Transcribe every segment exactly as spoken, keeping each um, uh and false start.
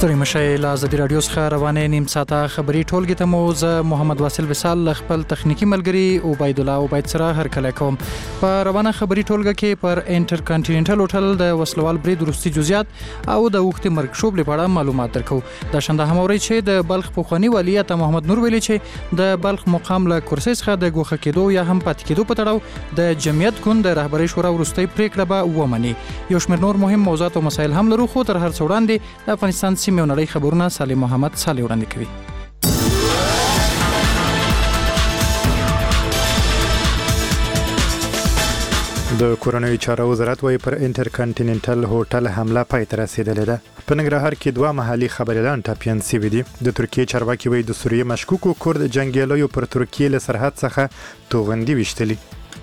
ستړي مشئ له ازادي راډیو څخه روانې نیم ساعته خبري ټولګي ته مو زه محمد واصل وصال خپل تخنیکی ملګری عبید الله عبید سره هرکلی کوم. په روانه خبري ټولګه کې پر انټر کانټیننټل هوټل د وسلوال برید وروستي جزئیات او د وختي مرګ شوب لپاره معلومات درکو. د شنده هموري چې د بلخ پوخانی والی ته محمد نور ویلي چې د بلخ مقام له کرسي څخه د ګوښه کېدو یا هم پاتې کېدو په تړاو د جمعیت ګوند د رهبرۍ شورا وروستي پریکړه به ومني. یو شمېر نور مهم موضوعات او مسایل هم لرو، خو تر هر څه وړاندې د افغانستان سیمې او نړۍ خبرونه سالم محمد صالح وړاندې کوي. د کورنۍ چارو وزارت وايي پر انټر کانټیننټل هوټل حمله پای ته رسیدلې ده. په ننګرهار کې دوه محلي خبريالان ټاپیان شوي دي. د ترکیې چارواکي وايي د سوریې مشکوکو کورد جنګیالیو پر ترکیې له سرحد څخه توغندي وشتلي.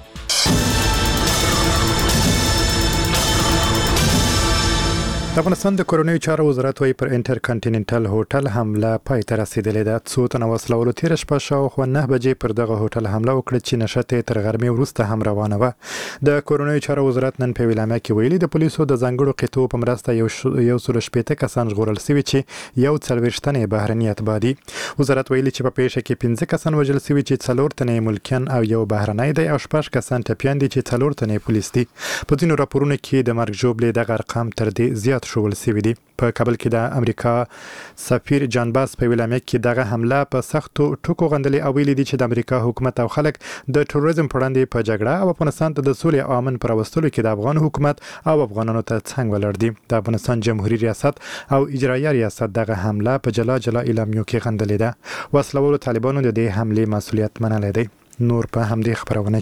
د افغانستان د کورنۍ چارو وزارت وايي پر انټر کانټیننټل هوټل حمله پای ته رسیدلې ده. څو تنه وسلوالو تیر شپه شاوخوا نه بجې پر دغه هوټل حمله وکړه چې نشته تر غرمې وروسته هم روانه وه. د کورنۍ چارو وزارت نن په ویلامه کې ویلي د پولیسو د ځانګړو قطعو په مرسته یو یو سل شپېته کسان ژغورل شوي چې یو څلوېښت تنې بهرني اتباع دي. وزارت ویلي چې په پیښه کې پنځه کسان وژل شوي چې څلور تنې ملکیان او یو بهرنی دی او شپږ کسان ټپیان دي چې څلور تنې پولیس دي. په ځینو راپورونو کې د مرګ ژوبلې دغه ارقام تر دې زیات شول شوي دي. په کابل کې د امریکا سفیر جان باس په ویلامه کې دغه حمله په سختو ټکو غندلې او ویلي دي چې د امریکا حکومت او خلک د ټروریزم پر وړاندې په جګړه او افغانستان ته د سولې او امن پر راوستلو کې د افغان حکومت او افغانانو ته څنګ ولاړ دي. د افغانستان جمهوریت ریاست او اجرایه ریاست دغه حمله په جلا جلا اعلامیو کې غندلې ده. وسلوالو طالبانو د دې حملې مسؤلیت منلی دی. نور په همدې خبرونه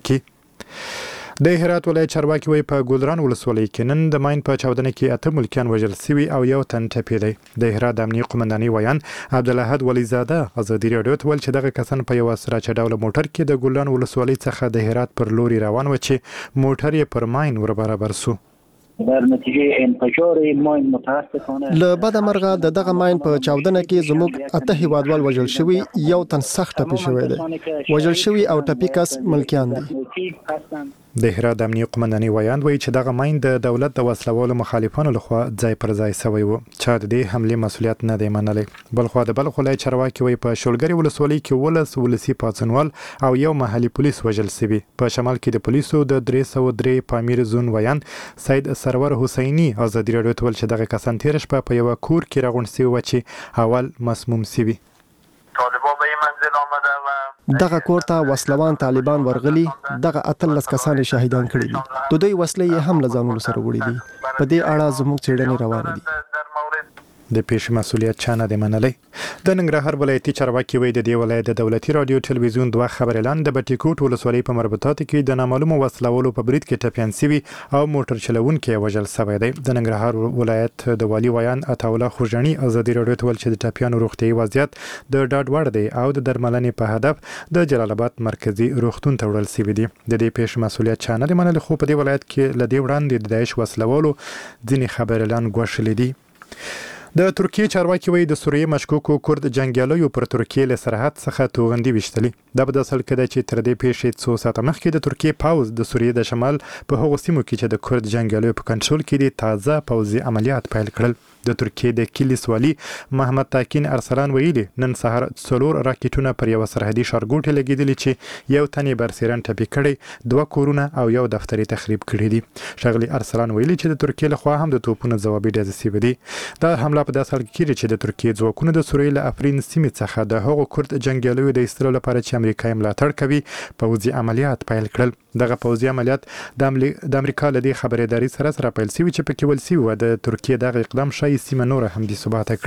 کې د هرات ولایت چارواکي وايي په ګلران ولسوالۍ کې نن د ماین په چاودنه کې اته ملکیان وژل شوي او یو تن ټپي دی. د هرات د امنیه قومندانۍ ویان عبدالاحد ولیزاده ازادي راډیو ته ویل چې دغه کسان په یو سراچه ډوله موټر کې د ګلران ولسوالۍ څخه د هرات پر لوري روان و چې موټر یې پر ماین ور برابر سو. در نتیجه انفجار ماین متاسفانه له بده مرغه د دغه ماین په چاودنه کې زموږ اته هیوادوال وژل شوي، یو تن سخت ټپي شوی دی. وژل شوي او ټپي کس ملکیان دي. د هرات د امنیه قومندانۍ ویان وایي چې دغه ماین د دولت د وسلوالو مخالفانو لخوا ځای پر ځای شوی و. چا د دې حملې مسؤلیت نه دی منلی. بلخوا د بلخ ولایت چارواکي وایي په شولګرې ولسوالۍ کې ولس ولسي پاڅونوال او یو محلي پولیس وژل شوي. په شمال کې د پولیسو د درې سوه درې پامیر زون ویان سید سرور حسیني ازادي راډیو ته ویل چې دغه کسان تیر شپه په یوه کور کې راغونډ شوي و چې اول مسموم شوي. طالبان به این منزل آمده و دغه کور ته وسلوان طالبان ورغلي، دغه اتلس کسان شهیدان کړي دي. د دوی وسلې یې هم له ځانونو سره وړي دي. په دې اړه زموږ څېړنې روانې دي. د پیښې مسؤلیت چا نه دی منلی. د ننګرهار ولایتي چارواکي وایي د دې ولایت د دولتي راډیو ټلویزیون دوه خبریالان د بټي کوټ ولسوالۍ په مربوطاتو کې د نامعلومو وسلوالو په برید کې ټپیان شوي او موټر چلوونکی یې وژل شوی دی. د ننګرهار ولایت د والي ویان عطاالله خوږني ازادي راډیو ته ویل چې د ټپیانو روغتیایي وضعیت د ډاډ وړ دی او د درملنې په هدف د جلال آباد مرکزي روغتون ته وړل شوي دي. د دې پیښې مسؤلیت چا نه دی منلی، خو په دې ولایت کې له دې وړاندې د داعش وسلوالو ځینې خبریالان ګوښلي دي. د ترکیې چارواکي وایي د سوریې مشکوکو کورد جنګیالیو پر ترکیې له سرحد څخه توغندي وشتلي. دا په داسې حال کې ده چې تر دې پیښې څو ساعته مخکې د ترکیې پوځ د سوریې د شمال په هغو سیمو کې چې د کورد جنګیالیو په کنټرول کې دي تازه پوځي عملیات پیل کړل. د ترکیې د کلیس والي محمد تاکین ارسلان ویلي نن سهار څلور راکټونه پر یو سرحدي ښارګوټي لګېدلي چې یو تن یې برسېرن ټپي کړی، دوه کورونه او یو دفتر یې تخریب کړي دي. ښاغلي ارسلان ویلي چې د ترکیې لخوا هم د توپونو ځوابي ډزې شوي دي. دا حمله په داسې حال کې کېږي چې د ترکیې ځواکونو د سوریې له افرین سیمې څخه د هغو کورد جنګیالیو د ایستلو لپاره چې امریکا یې ملاتړ کوي پوځي عملیات پیل کړل. دغه پوځي عملیات د امریکا له دې خبرداري سره سره پیل شوي چې پکې ویل شوي وه د ترکیې دغه اقدام ښایي سیمه نوره هم بې ثباته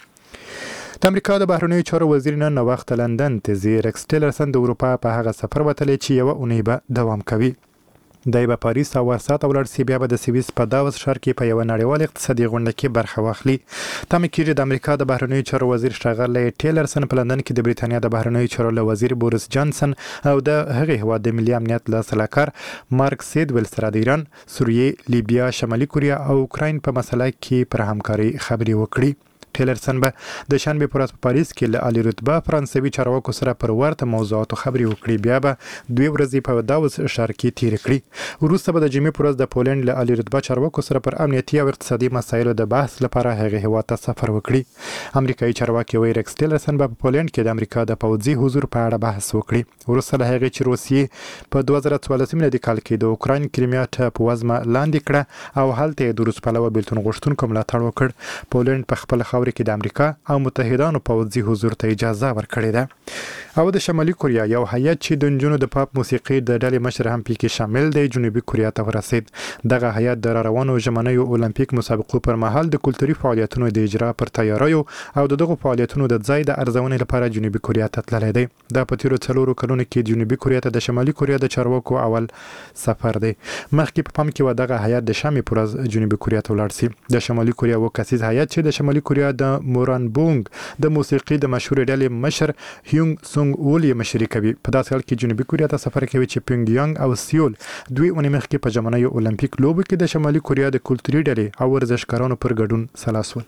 کړي. د امریکا د بهرنیو چارو وزیر نن ناوخته لندن ته ځي. ریکس ټیلرسن د اروپا په هغه سفر وتلی چې یوه اونۍ به دوام کوي. دی به پاریس او وارسا ته ولاړ شي، بیا به د سویس په داوس ښار کې په یوه نړیوال اقتصادي غونډه کې برخه واخلي. تمه کېږي د امریکا د بهرنیو چارو وزیر ښاغلی ټیلرسن په لندن کې د بریتانیا د بهرنیو چارو له وزیر بوریس جانسن او د هغې هېواد د ملي امنیت له سلاکار مارک سیدویل سره د ایران، سوریې، لیبیا، شمالي کوریا او اوکراین په مسله کې پر همکارۍ خبرې وکړي. ټیلرسن به د شنبه پر ورځ په پاریس کې له عالی رتبه فرانسوي چارواکو سره پر ورته موضوعاتو خبرې وکړي. بیا به دوی ورځې په داوس ښار کې تیر کړي. وروسته به د جمعې پر ورځ د پولند له عالی رتبه چارواکو سره پر امنیتي او اقتصادي مسایلو د بحث لپاره هغه هیواد ته سفر وکړي. امریکایي چارواکي وایي ریکس ټیلرسن به په پولند کې د امریکا د پوځي حضور په اړه بحث وکړي. وروسته له هغې چې روسیې په دوه زره څوارلس میلادي کال کې د اوکراین کریمیا ته په وزمه لاندې کړه او هلته یې د روس پلوه بیلتون غوښتونکو ملاتړ وکړ. پولند په خپل خاور کې د امریکا او متحدانو پوځي حضور ته اجازه ورکړې ده. او د شمالي کوریا یو هیئت چې د نجونو د پاپ موسیقي د ډلې مشر هم پکې شامل دی جنوبي کوریا ته ورسید. دغه هیئت د روانو ژمنیو اولمپیک مسابقو پر مهال د کلتوري فعالیتونو د اجرا پر تیاریو او دغه فعالیتونو د ځای د ارزونې لپاره جنوبي کوریا ته تللی دی. دا په تیرو څلورو کلونو کې جنوبي کوریا ته د شمالي کوریا د چارواکو اول سفر دی. مخکې په پام کې و دغه هیئت د شامي پر ورځ جنوبي کوریا ته ولاړ سي. د شمالي کوریا و کسیز هیئت چې د شمالي کوریا د مورانبونګ د موسیقي د مشهور ډلې مشر هیونګ سونګ اول یې مشري کوي. په داسې حال کې جنوبي کوریا ته سفر کوي چې پینګ یانګ او سیول دوی اونۍ مخکې په ژمنیو اولمپیک لوبو کې د شمالي کوریا د کلتوري ډلې او ورزشکارانو پر ګډون سلا شول.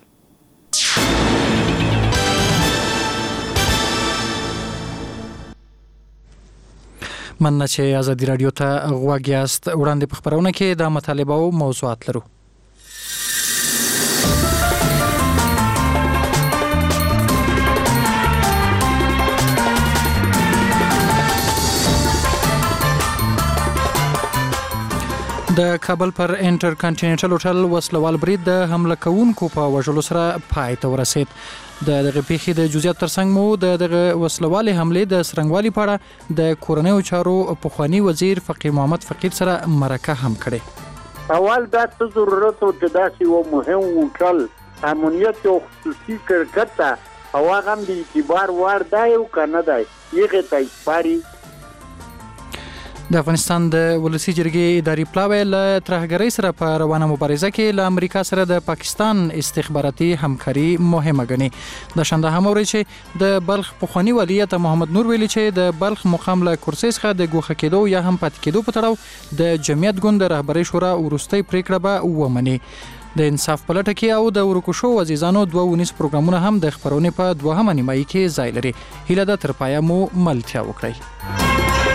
مننه چې ازادي راډیو ته غوږ یاست. وړاندې په خبرونه کې د مطالبه او موضوعات لرو. د کابل پر انټر کانټیننټل هوټل وسلوال برید د حمله کوونکو په وژلو سره پای ته ورسید. د دغه پیښې د جزئیات ترڅنګ مو د دغه وسلوالې حملې د څرنګوالي په اړه د کورنیو چارو پخوانی وزیر فقیر محمد فقیر سره مرکه هم کړې. اول دا څه ضرورت و چې داسې یو مهم هوټل امنیت یو خصوصي شرکت ته او هغه هم د اعتبار وړ دی او که نه دی هغې ته اعتباري. د افغانستان د ولسی جرګې اداري پلاوی له ترهګرۍ سره په روانه مبارزه کې له امریکا سره د پاکستان استخباراتي همکاري مهمه ګڼي. د شانده هم اوري چې د بلخ پخوانی والی ته محمد نور ویلي چې د بلخ مقام له کرسۍ څخه د ګوښه کېدو یا هم پاتې کېدو په تړاو د جمعیت ګوند د رهبرۍ شورا وروستۍ پریکړه به ومني. د انصاف په لټه کې او د ورکو شو عزیزانو دوه ونیس پروګرامونه هم د خبرونې په دوهمه نیمایي کې ځای لري. هیله ده تر پایه مو ملتیا وکړئ.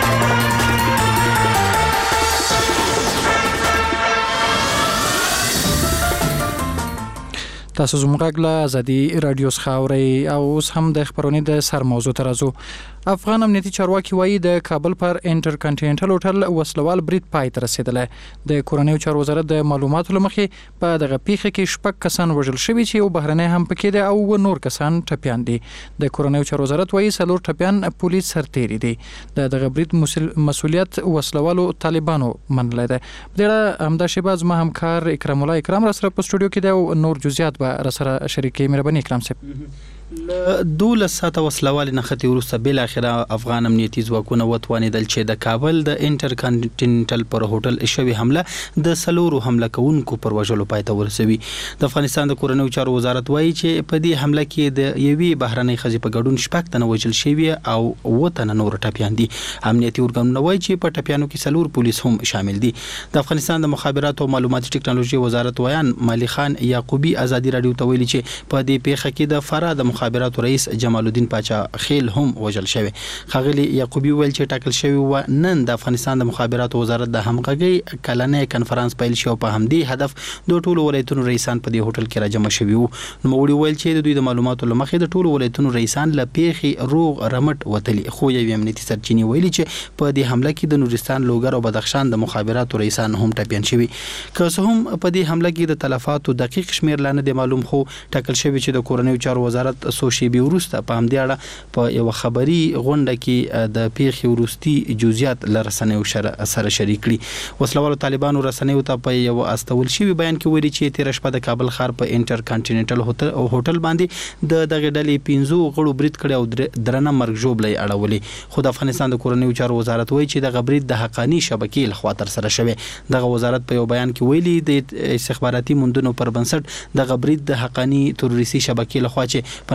تاسو زموږ غږ له ازادي راډیو څخه اورئ او اوس هم د خبرونې د سر موضوع ته راځو. افغان امنیتي چارواکي وایي د کابل پر انټر کانټیننټل هوټل وسلوال برید پای ته رسیدلی. د کورنیو چارو وزارت د معلوماتو له مخې په دغه پیښه کې شپږ کسان وژل شوي چې یو بهرنی هم پکې دی او نور کسان ټپیان دي. د کورنیو چارو وزارت وایي څلور ټپیان پولیس سرتیري دي. د دغه برید مسؤلیت وسلوالو طالبانو منلی دی. په دې اړه همدا شیبه زما همکار اکرام الله اکرام را سره په سټوډیو کې دی او نور جزئیات به را سره شریکې. مهرباني اکرام صاحب. ل دولس ساعته وسلوال نختی وروسته بل اخره افغان امنیتي ځواکونه وتوانیدل چې د کابل د انټر کانټیننټل پر هوټل شوی حمله د سلورو حمله کوونکو پر وژلو پای ته ورسوي. د افغانستان د کورنیو چارو وزارت وایي چې په دې حمله کې د یوې بهرنۍ ښځې په ګډون شپږ تنه وژل شوي او اووه تنه نور ټپیان دي. امنیتي ارګانونه وایي چې په ټپیانو کې څلور پولیس هم شامل دي. د افغانستان د مخابراتو او معلوماتي ټکنالوژي وزارت ویان مالی خان یعقوبی ازادي راډیو ته ویلي چې په دې پیښه کې د فرا د مخابراتو رئیس جمال الدین پاچا خیل هم وژل شوی. خغلی یعقوبی ویل چې ټاکل شوی و نن د افغانستان د مخابراتو وزارت د همغږي کلنې کنفرانس پیل شو. په همدې هدف د ټولو ولایتونو رئیسان په دې هوټل کې راجمع شوي وو. نو وړي ویل چې د دوی د معلوماتو لمخې د ټولو ولایتونو رئیسان له پیښې روغ رمټ وتلی. خو یو امنیتي سرچینې ویلي چې په دې حمله کې د نورستان لوګر او بدخشان د مخابراتو رئیسان هم ټپیان شوي. که څه هم په دې حمله کې د تلفاتو دقیق شمیر لا نه دی معلوم، خو ټاکل شوی چې د کورنیو چارو وزارت سوشي بي ورسته په همدې اړه په یو خبري غونډه کې د پیښې وروستي جزئیات لرسنیو سره شریک کړي. وسلوالو طالبانو رسنیو ته په یو استول شوی بیان کې ویلي چې تیر شپه د کابل ښار په انټر کانټیننټل هوټل باندې د دغه ډلې پنځو غړو برید کړی او درنه مرګ ژوبلی اړولې. خو د افغانستان د کورنیو چارو وزارت وایي چې دغه برید د حقاني شبکې لخوا ترسره شوی. دغه وزارت په یو بیان کې ویلي د استخباراتي موندنو پر بنسټ دغه برید د حقاني تروریستي شبکې لخوا چې په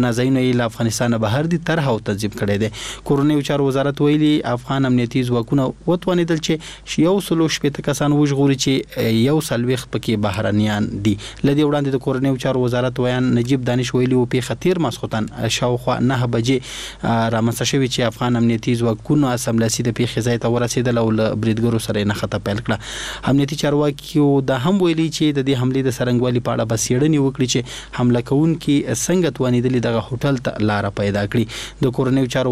پناهځایونه یې له افغانستان بهر دي طرح او تنظیم کړی دی. کورنیو چارو وزارت ویلي افغان امنیتي ځواکونه وتوانېدل چې یو سلو شپېته کسان وژغوري چې یو څلوېښت پکې بهرنیان دي. له دې وړاندې د کورنیو چارو وزارت ویان نجیب دانش ویلي و پیښه تېر ماسخوتن شاوخوا نه بجې رامنځته شوې چې افغان امنیتي ځواکونو سملاسي د پیښې ځای ته ورسېدل او له بریدګرو سره یې نښته پیل کړه. امنیتي چارواکیو دا هم ویلي چې د دې حملې د څرنګوالي په اړه به څېړنې وکړي چې حمله کوونکي څنګه توانېدلي دغه هوټل ته لاره پیدا کړي. د کورنیو چارو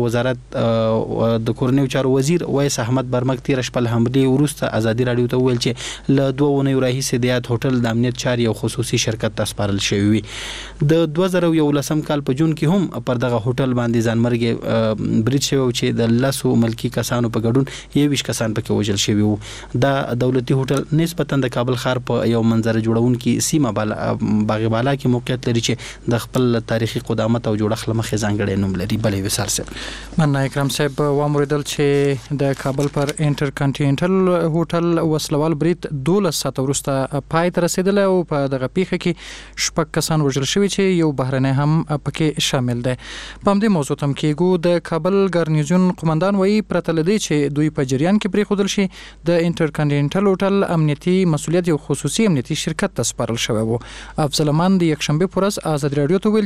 وزارت د کورنیو چارو وزیر ویس احمد برمک تېره شپه له حملې وروسته ازادي راډیو ته وویل چې له دوه اونیو راهیسې د یاد هوټل د امنیت چارې یو خصوصي شرکت ته سپارل شوي وي. د دوه زره یولسم کال په جون کې هم پر دغه هوټل باندې ځانمرګي برید شوی چې د لسو ملکي کسانو په ګډون یوویشت کسان پکې وژل شوي وو. دا دولتي هوټل نسبتا د کابل ښار په یو منظره جوړونکي سیمه بالا باغ بالا کې موقعیت لري چې د خپل تاریخي قدامت او جوړښت له مخې ځانګړی نوم لري. بلې وسار صاحب مننه اکرام صاحب واموریدل چې د کابل پر انټر کانټیننټل هوټل وسلوال برید دولس ساعته وروسته پای ته رسیدل او په دغه پیښه کې شپږ کسان وژل شوي چې یو بهرنی هم پکې شامل دی. په همدې موضوع تم کېږو. د کابل ګارنیزیون قومندان وایي پرته له دې چې دوی په جریان کې پرېښودل شي د انټر کانټیننټل هوټل امنیتي مسؤلیت یو خصوصي امنیتي شرکت ته سپارل شوی و. افضل امان د یکشنبه پر ورځ ازادي راډیو ته ویل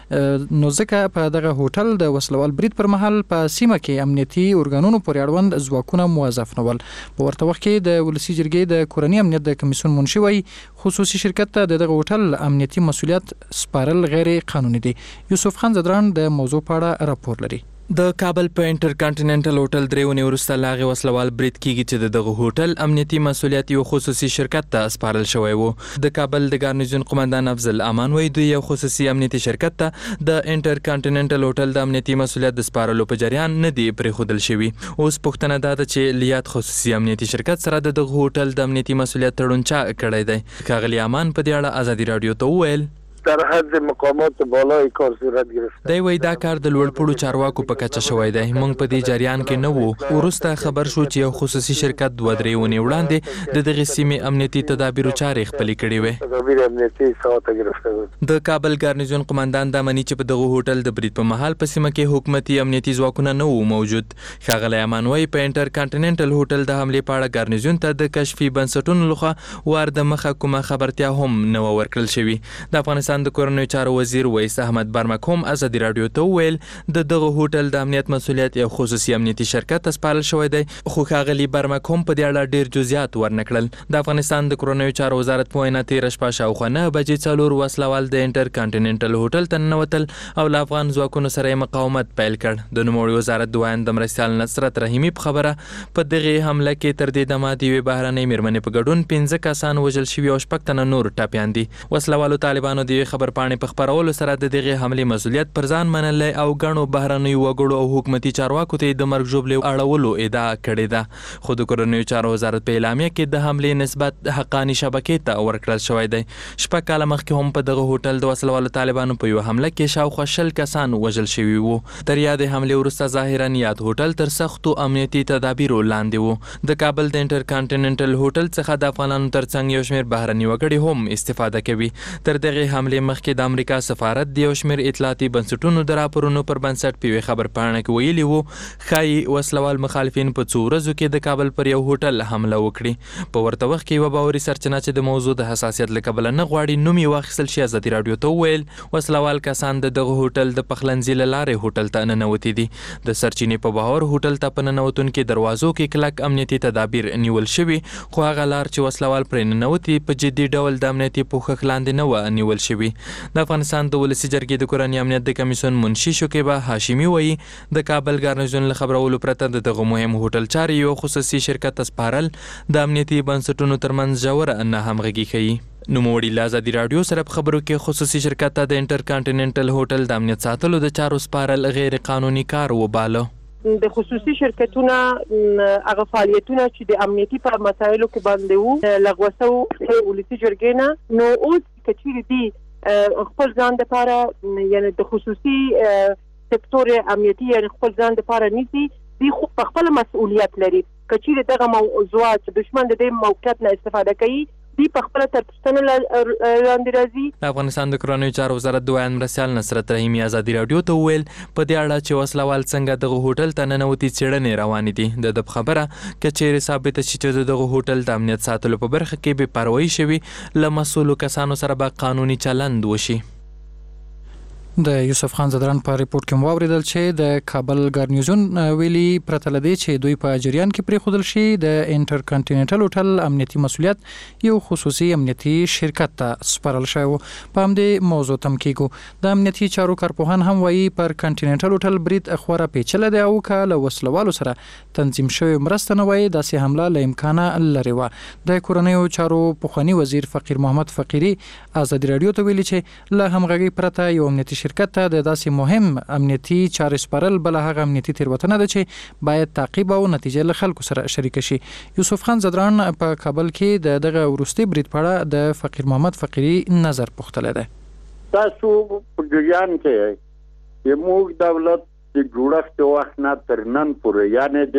چې نو ځکه په دغه هوټل د وسلوال برید پر مهال په سیمه کې امنیتي ارګانونو پورې اړوند ځواکونه موظف نه ول. په ورته وخت کې د ولسي جرګې د کورني امنیت د کمیسیون منشي وایي خصوصي شرکت ته دغه هوټل امنیتي مسؤلیت سپارل غیر قانوني دي. یوسف خان زدران د موضوع په اړه راپور لري. د کابل په انټر کانټیننټل هوټل دریونی وروسته لاغي وسلوال برید کیږي چې دغه هوټل امنیتي مسؤلیت یو خصوصي شرکت ته سپارل شوی وو. د کابل د ګارنیزیون قومندان افضل امان وایي دوی یو خصوصي امنیتي شرکت ته د انټر کانټیننټل هوټل د امنیتي مسؤلیت د سپارلو په جریان نه دی پرېښودل شوی. اوس پوښتنه دا ده چې لیات خصوصي امنیتي شرکت سره د دغه هوټل د امنیتي مسؤلیت تړون چا کړی دی. ښاغلي امان په دې اړه ازادي راډیو ته وویل در حد مقامات بالای کار صورت گرفته. دی وای دا کار د لوړپوړو چارواکو په کچه شوی دی. موږ په دې جریان کې نه وو. ورسته خبر شو چې یو خصوصي شرکت دوه درې ونې وړاندې د دغه سیمې امنیتي تدابیرو چارې خپلې کړې وې. تدابیر امنیتي ساعت گرفته بود. د کابل ګارنیزیون قومندان دا مني چې په دغه هوټل د برید په مهال په سیمه کې حکومتي امنیتي ځواکونه نه وو موجود. ښاغلی امان وای په انټر کانټیننټل هوټل د حملې په اړه ګارنیزیون ته د کشفي بنسټونو لخوا وار د مخه کومه خبرتیا هم نه ورکړل شوی. د افغانستان د کورنیو چارو وزیر ویس احمد برمک هم ازادي راډیو ته ویل د دغه هوټل د امنیت مسؤلیت یو خصوصي امنیتي شرکت ته سپارل شوی دی. خو ښاغلي برمک هم په دې اړه ډیر جزئیات ورنکړل. د افغانستان د کورنیو چارو وزارت په وینا تېره شپه شاوخوا نه بجې څلور وسلوال د انټر کانټیننټل هوټل ته ننوتل او له افغان ځواکونو سره یې مقاومت پیل کړ. د نوموړي وزارت دوایان د مرستیال نصرت رحیمي په خبره په دغه حمله کې تر دې دمه د یوې بهرنۍ مېرمنې په ګډون پنځه کسان وژل شوي او شپږ تنه نور ټپیان دي. وسلوالو طالبانو د یوې خبرپاڼې په خپرولو سره د دغه حملې مسؤلیت پر ځان منلی او ګڼو بهرنیو وګړو او حکومتي چارواکو ته د مرګ ژوبلې اړولو ادعا کړې ده. خو د کورنیو چارو وزارت په اعلامیه کې د حملې نسبت حقاني شبکې ته ورکړل شوی دی. شپږ کاله مخکې هم په دغه هوټل د وسلوالو طالبانو په یوه حمله کې شاوخوا شل کسان وژل شوي وو. تر یادې حملې وروسته ظاهرا یاد هوټل تر سختو امنیتي تدابیرو لاندې وو. د کابل د انټر کانټیننټل هوټل څخه د افغانانو ترڅنګ یو شمېر بهرني وګړي هم استفاده کوي. تر دغه حملې مخکې د امریکا سفارت د یو شمېر اطلاعاتي بنسټونو د راپورونو پر بنسټ په یوې خبرپاڼه کې ویلي وو ښایي وسلوال مخالفین په څو ورځو کې د کابل پر یو هوټل حمله وکړي. په ورته وخت کې یوه باوري سرچینه چې د موضوع د حساسیت له کبله نه غواړي نوم یې واخیستل شي ازادي راډیو ته وویل وسلوال کسان د دغه هوټل د پخلنځي له لارې هوټل ته ننوتي دي. د سرچینې په باور هوټل ته په ننوتونکو دروازو کې کلک امنیتي تدابیر نیول شوي خو هغه لار چې وسلوال پرې ننوتي په جدي ډول د امنیتي پوښښ لاندې نه وه نیول شوي. د افغانستان د ولسي جرګې د کورني امنیت د کمیسیون منشي شکیبه هاشمي وایي د کابل ګارنیزیون له خبرولو پرته د دغه مهم هوټل چارې یو خصوصي شرکت ته سپارل د امنیتي بنسټونو ترمنځ ژوره نه همغږي ښیي. نوموړي له ازادي راډیو سره په خبرو کې خصوصي شرکت ته د انټر کانټیننټل هوټل د امنیت ساتلو د چارو سپارل غیر قانوني کار وباله. د خصوصي شرکتونه هغه فعالیتونه چې د امنیتي په مسایلو کې باندې وو لغوه شو ولسي جرګې نه نو اوس کچېرې دي خپل ځان لپاره یعنی د خصوصي سکتور امنیتي یعنی خپل ځان لپاره نیسي دی خو په خپل مسؤلیت لري. کچېرې دغه موضوعات دشمن د دې موقعیت نه استفاده کوي دی په خپل تر پوښتنې لاندې راځي. د افغانستان د کورنیو چارو وزارت دویم مرستیال نصرت رحیمي ازادي راډیو ته وویل په دې اړه چې وسلوال څنګه دغه هوټل ته ننوتي څېړنې روانې دي. د خبره که چیرې ثابته شي چې دغه هوټل د امنیت ساتلو په برخه کې بې پروایي شوي له مسؤلو کسانو سره به قانوني چلند وشي. د یوسف خان زدران په ریپورت کې واوریدل چې د کابل ګارنیزون ویلي پرته لدی چې دوی په جریان کې پرې خودل شي د انټر کانټیننټل هوټل امنیتي مسولیت یو خصوصي امنیتي شرکت ته سپارل شوی. په همدې موضوع تم کېږو د امنیتي چارو کارپوهان هم وایي پر کانټیننټل هوټل برید خورا پیچله دی او که له وسلوالو سره تنظیم شوی مرسته نه وایي داسې حمله له امکانه لري وه. د کورنیو چارو پخوانی وزیر فقیر محمد فقیری ازادي راډیو ته ویلي چې له همغږي پرته یو امنیتي شرکت ته د داسې مهم امنیتي چارې سپارل بل هغه امنیتي تیروتنه ده چې باید تعقیب او نتیجه له خلکو سره شریک شي. یوسف خان زدران په کابل کې د دغه وروستي برید په اړه د فقیر محمد فقیری نظر پوښتلی دی. تاسو په جریان کې زموږ دولت د جوړښت وخت نه تر نن پورې یعنې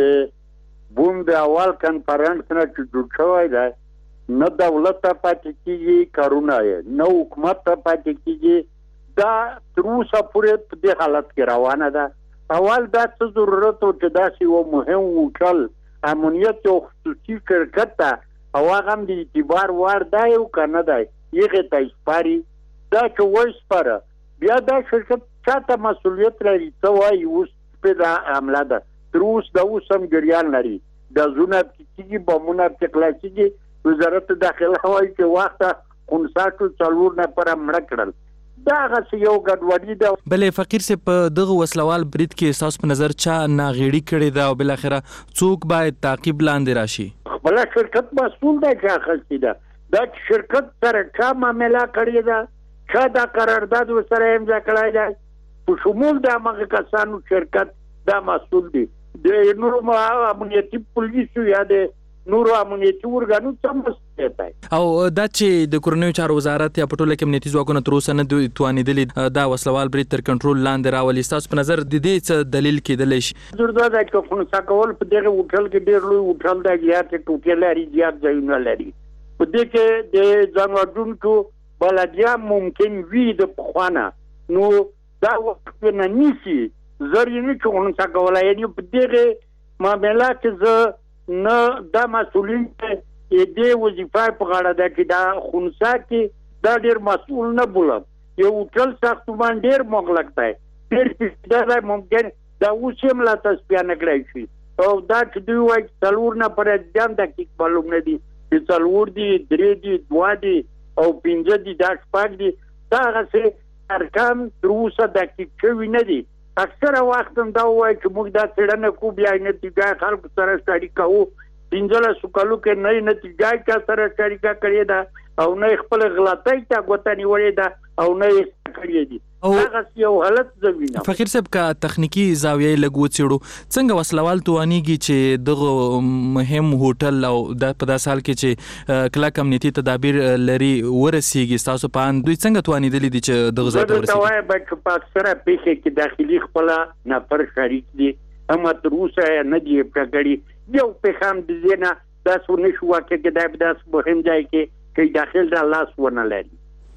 د بوم د اول کنفرانس نه چې جوړ شوی دی نه دولت ته پاتې کېږي کارونه یې نه حکومت ته پاتې کېږي. دا تر اوسه پورې په دې حالت کې روانه ده. اول دا څه ضرورت و چې داسې یو مهم هوټل امنیت یو خصوصي شرکت ته او هغه هم د اعتبار وړ دی او که نه دی هغې ته سپاري. دا چې وسپاره بیا دا شرکت چا ته مسؤلیت لري څه وایي اوس پرې دا حمله ده. تر اوس د اوس هم جریان لري ګازونه پکې کېږي بمونه پکې خلاص کېږي. وزارت داخله وایي چې وخته خنثاټو څلور نفره مړه کړل. دا غس یو ګډوډي ده. بلې فقیر صاحب په دغه وسلوال برید کې تاسو په نظر چا ناغېړي کړې ده او بل اخره څوک باید تعقیب لاندې راشي؟ خپل شرکت مسؤل دی چې اخیستی ده. دا شرکت سره چا معامله کړې ده چا دا قرارداد ورسره امضا کړی دی په شمول د همغه کسانو شرکت دا مسؤل دی. د نورو امنیتي پولیسو یا د نورو امنیتي ورګانو څه مسؤلیت دی. او دا چې د کورنیو چارو وزارت یا په ټوله کې امنیتي ځواکونه تر اوسه نه دوی توانېدلي دا وسلوال برید تر کنټرول لاندې راولي ستاسو په نظر د دې څه دلیل کېدلی شي؟ ضرور ده چې خنثی کول په دغه هوټل کې ډېر لوی هوټل دی زیات ټوټې لري زیات ځایونه لري. په دې کې د ځان وژونکو بلدیا ممکن وي د پخوانه نو دا وخت نه نیسي زر یې نه چې خنثی کولی یعنې په دغه معامله کې زه نه دا مسؤلین چې دې وظیفه په غاړه ده چې دا خنثی کې دا ډېر مسؤل نه بولم. یو هوټل ساختمان ډېر مغلق دی ډېر پیچیده دی ممکن دا اوس یې هم لا تصفیه نه کړی شي او دا چې دوی وایي چې څلور نفره جان دقیق معلوم نه دي چې څلور دي درې دي دوه دي او پنځه دي دا شپږ دي دا هغسې ارقام تر اوسه دقیق شوي نه دي. اکثره وخت هم دا وایي چې موږ دا څېړنه کوو بیا یې نتیجه خلکو سره شریکه کوو. پنځلسو کالو کې نه یې نتیجه چا سره شریکه کړې ده او نه یې خپله غلطۍ چا ګوته نیولې ده او نه یې کړې دي. هغسې یو حالت زه وینم. فقیر صاحب که تخنیکي زاویه یې لږ وڅېړو څنګه وسلوال توانېږي چې دغه مهم هوټل او دا په داسې حال کې چې کلک امنیتي تدابیر لري ورسېږي ستاسو په اند دوی څنګه توانېدلي دي چې دغه ځای ته ورسېږي؟ زه درته وایم چې په اکثره پیښې کې داخلي خپله نفر شریک دي اما تر اوسه یې نه دي پټه کړي. یو پیښه هم د دې نه داسې ونه شو واقع کېدای په داسې مهم ځای کې چې داخل را لاس ونه لري.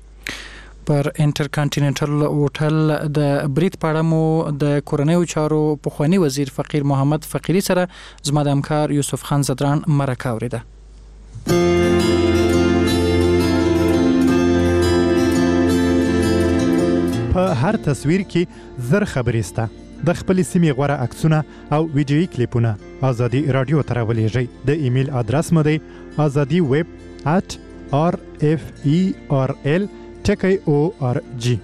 پر انټر کانټیننټل هوټل د برید په اړه مو د کورنیو چارو پخوانی وزیر فقیر محمد فقیری سره زما د همکار یوسف خان زدران مرکه اوریده. په هر تصویر کې زر خبرې سته. د خپلې سیمې غوره عکسونه او ویډیویي کلیپونه ازادي راډیو ته راولېږئ. د ایمیل ادرس مو دی ازادي ویب ات آر اف ای آر ال ټکی او آر جی.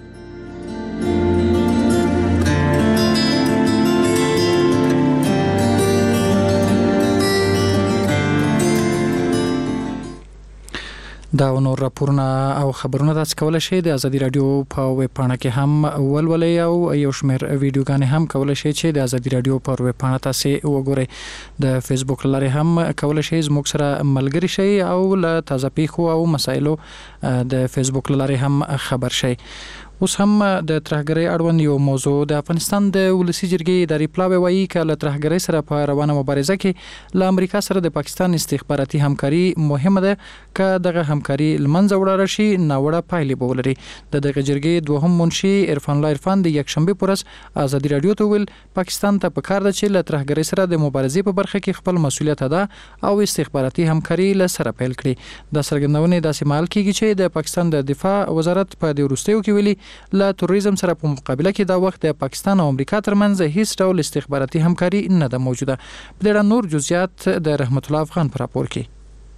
دا نور راپورونه او خبرونه تاسو کولای شئ د ازادي رادیو په ویب پاڼه کې هم ولولئ او یو شمېر ویډیوګانې هم کولای شئ چې د ازادي رادیو پر ویب پاڼه تاسو وګورئ. د فیسبوک لارې هم کولای شئ زموږ سره ملګري شئ او له تازه پیښو او مسایلو د فیسبوک لارې هم خبر شئ. اوس هم د ترهګرۍ اړوند یو موضوع د افغانستان د ولسی جرګې اداري پلاوی وایي چې له ترهګرۍ سره په روانه مبارزه کې له امریکا سره د پاکستان استخباراتي همکاري مهمه ده که دغه همکاري لمنځه وړل شي ناوړه پایلې به ولري. د دغه جرګې دوهم منشي عرفان الله عرفان د یکشنبه پورس ازادي رادیو ته ویل پاکستان ته پکار ده چې له ترهګرۍ سره د مبارزې په برخه کې خپل مسؤلیت ادا او استخباراتي همکاري له سره پیل کړي. د څرګندونې داسې مهال کېږي چې د پاکستان د دفاع وزارت په دې وروستیو کې ویلي له تروریزم سره په مقابله کې دا وخت د پاکستان او امریکا ترمنځ هیڅ ډول استخباراتي همکاري نه ده موجوده. په دې اړه نور جزئیات د رحمت الله افغان پر راپور کې.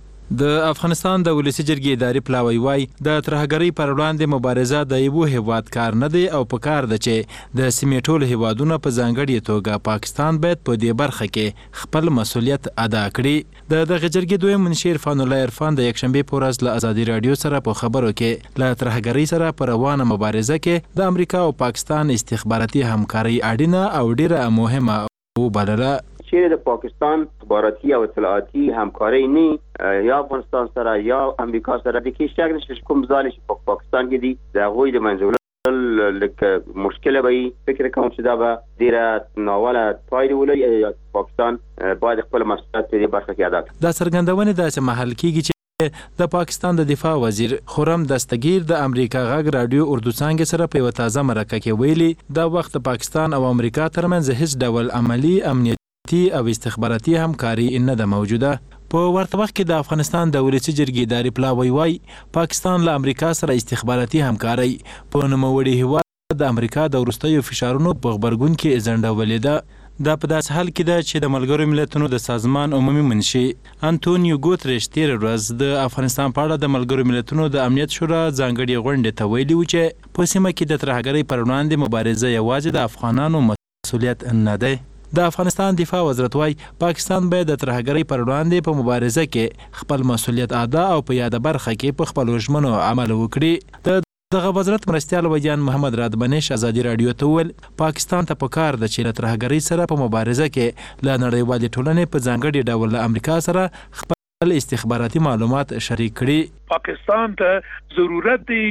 د افغانستان د ولسی جرګې اداري پلاوی وای د ترهګرۍ پر وړاندې مبارزه د یو هیواد کار نه دی او په کار ده چې د سیمې ټول هیوادونو په ځانګړي توګه پاکستان باید په دې برخه کې خپل مسؤلیت ادا کړي. د دغه جرګې دویم منشي عرفان الله عرفان د یکشنبه په ورځ له ازادي رادیو سره په خبرو کې له ترهګرۍ سره پر روانه مبارزه کې د امریکا او پاکستان استخباراتي همکاري اړینه او ډیره مهمه وبلله. چیرې د پاکستان استخباراتي او اطلاعاتي همکاري نه یا افغانستان سره یا امریکا سره د کې شک نشته کوم ځای چې په پاکستان کې دي د غوي د منځول لکه مشکله وي فکر کوم چې دا به ډیره ناوله پایله ولري. پاکستان باید خپل مسؤلیت په دې برخه کې ادا کړي. دا څرګندونه داسې محل کېږي چې د پاکستان د دفاع وزیر خرم دستگیر د امریکا غږ رادیو اردو څانګې سره په یوه تازه مرکه کې ویلي دا وخت پاکستان او امریکا ترمنځ هیڅ ډول عملی امنیت او استخباراتي همکاري نه ده موجوده. په ورته وخت کې د افغانستان د ولسی جرګې اداري پلاوی وای پاکستان له امریکا سره استخباراتي همکاري په نوموړي هیواد د امریکا د وروستیو فشارونو په غبرګون کې ځنډولې ده. دا په داسې حال کې ده چې د ملګرو ملتونو د سازمان عمومي منشي انټونیو ګوتریش تیر ورځ د افغانستان په اړه د ملګرو ملتونو د امنیت شورا ځانګړي غونډې ته ویلي و چې په سیمه کې د ترهګرۍ پر وړاندې مبارزه یوازې د افغانانو مسؤلیت نه دی. د افغانستان دفاع وزارت وای پاکستان باید د ترهګرۍ پر وړاندې په مبارزه کې خپل مسؤلیت ادا او په یاده برخه کې په خپل ژمنو عمل وکړي. د دغه وزارت مرستیال ویان محمد رادبنش ازادي رادیو ته ویل پاکستان ته پکار ده چې له ترهګرۍ سره په مبارزه کې له نړیوالې ټولنې په ځانګړي ډول له امریکا سره خپل استخباراتي معلومات شریک کړي. پاکستان ته ضرورت دی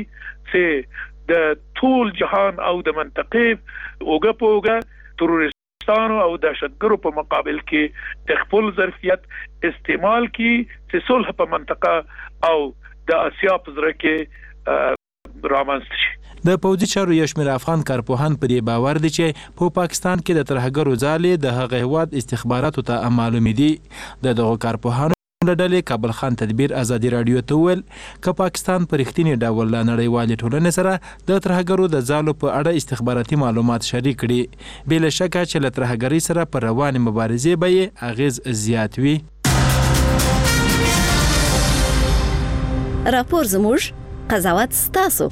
چې د ټول جهان او د منطقې اوګه پوګه تروریست او دهشتګرو په مقابل کې د خپل ظرفیت استعمال کی چې صلح په منطقه او د اسیا په زړه کې رامنځته شي. د پوځي چارو یو شمېر افغان کارپوهان په دې باور دي چې په پاکستان کې د ترهګرو ځالې د هغه هیواد استخباراتو ته معلومې دي. د دغو کارپوهانو له ډلې کابل خان تدبیر ازادي رادیو ته ویل که پاکستان په رښتینې ډول له نړیوالې ټولنې سره د ترهګرو د ځالو په اړه استخباراتي معلومات شریک کړي بې له شکه چې له ترهګرۍ سره په روانې مبارزې به یې اغیز زیات وي. راپور زموږ قضاوت ستاسو.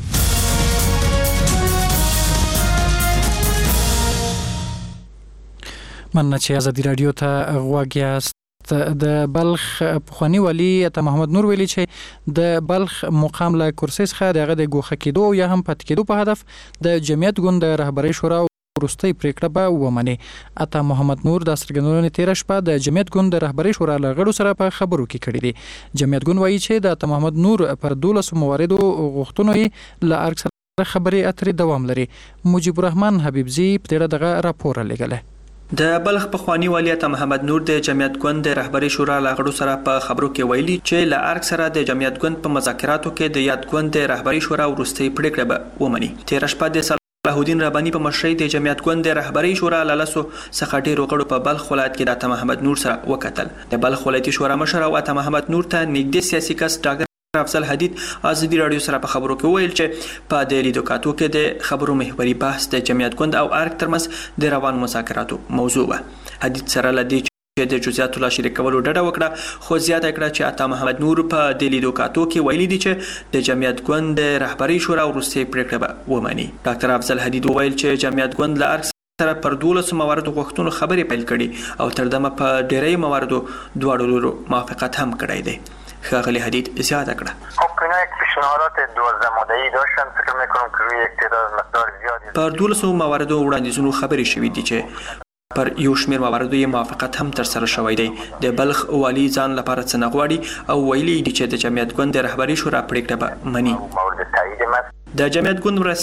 مننه چې ازادي رادیو ته غوږ یاست. د بلخ پخوانی والی عطا محمد نور ویلي چې د بلخ مقام له کرسۍ څخه دغه د ګوښه کېدو یا هم پاتې کېدو په هدف د جمعیت ګوند د رهبرۍ شورا وروستۍ پریکړه به ومني. عطا محمد نور د څرګندونې تېره شپه د جمعیت ګوند د رهبرۍ شورا له غړو سره په خبرو کې کړي دي. جمعیت ګوند وایي چې د عطا محمد نور پر دولسو مواردو غوښتنو یې له ارګ سره خبرې اترې دوام لري. مجيب الرحمن حبیبزي په دې دغه راپور لګله. د بلخ پخوانی والی عطا محمد نور د جمعیت ګوند د رهبرۍ شورا له غړو سره په خبرو کې ویلي چې له ارګ سره د جمعیت ګوند په مذاکراتو کې د یاد ګوند د رهبرۍ شورا وروستۍ پریکړه به ومني. تېره شپه د صلاح الدین رباني په مشرۍ د جمعیت ګوند د رهبرۍ شورا له لسو څخه ډېرو غړو په بلخ ولایت کې د عطا محمد نور سره وکتل. د بلخ ولایتي شورا مشر او عطا محمد نور ته نږدې سیاسي کس ډاکټر افضل حدید ازادي رادیو سره په خبرو کې ویل چې په د لیدو کاتو کې د خبرو محوري بحث د جمعیت ګوند او ارګ ترمنځ د روان مذاکراتو موضوع و. حدید سره لدی چې د جزئیاتو لا شریکولو ډډه وکړه خو زیاته کړه چې عطا محمد نور په د لیدو کاتو کې ویلي دي چې د جمعیت ګوند د رهبرۍ شورا وروستۍ پریکړه به ومني. ډاکټر افضل حدید ویل چې جمعیت ګوند له ارګ سره پر دولسو مواردو غوښتنو خبرې پیل کړي او تر دمه په ډېری مواردو دواړو لورو موافقت هم کړی دی. ښاغلی حدید زیاده کړه خب اینا یک پیشنهادات دوازده ماده‌ای داشتن فکر می‌کنم که روی یک تعداد مقدار زیادی پر دولسو مواردو وړاندیزونو خبرې شوې دي چې پر یو شمېر مواردو یې موافقت هم تر سره شوی دی. د بلخ والی ځان لپاره څه نه غواړي او ویلي دي چې د جمعیت ګوند د رهبرۍ شورا پریکړه به مني. د جمعیت ګوند مرستیال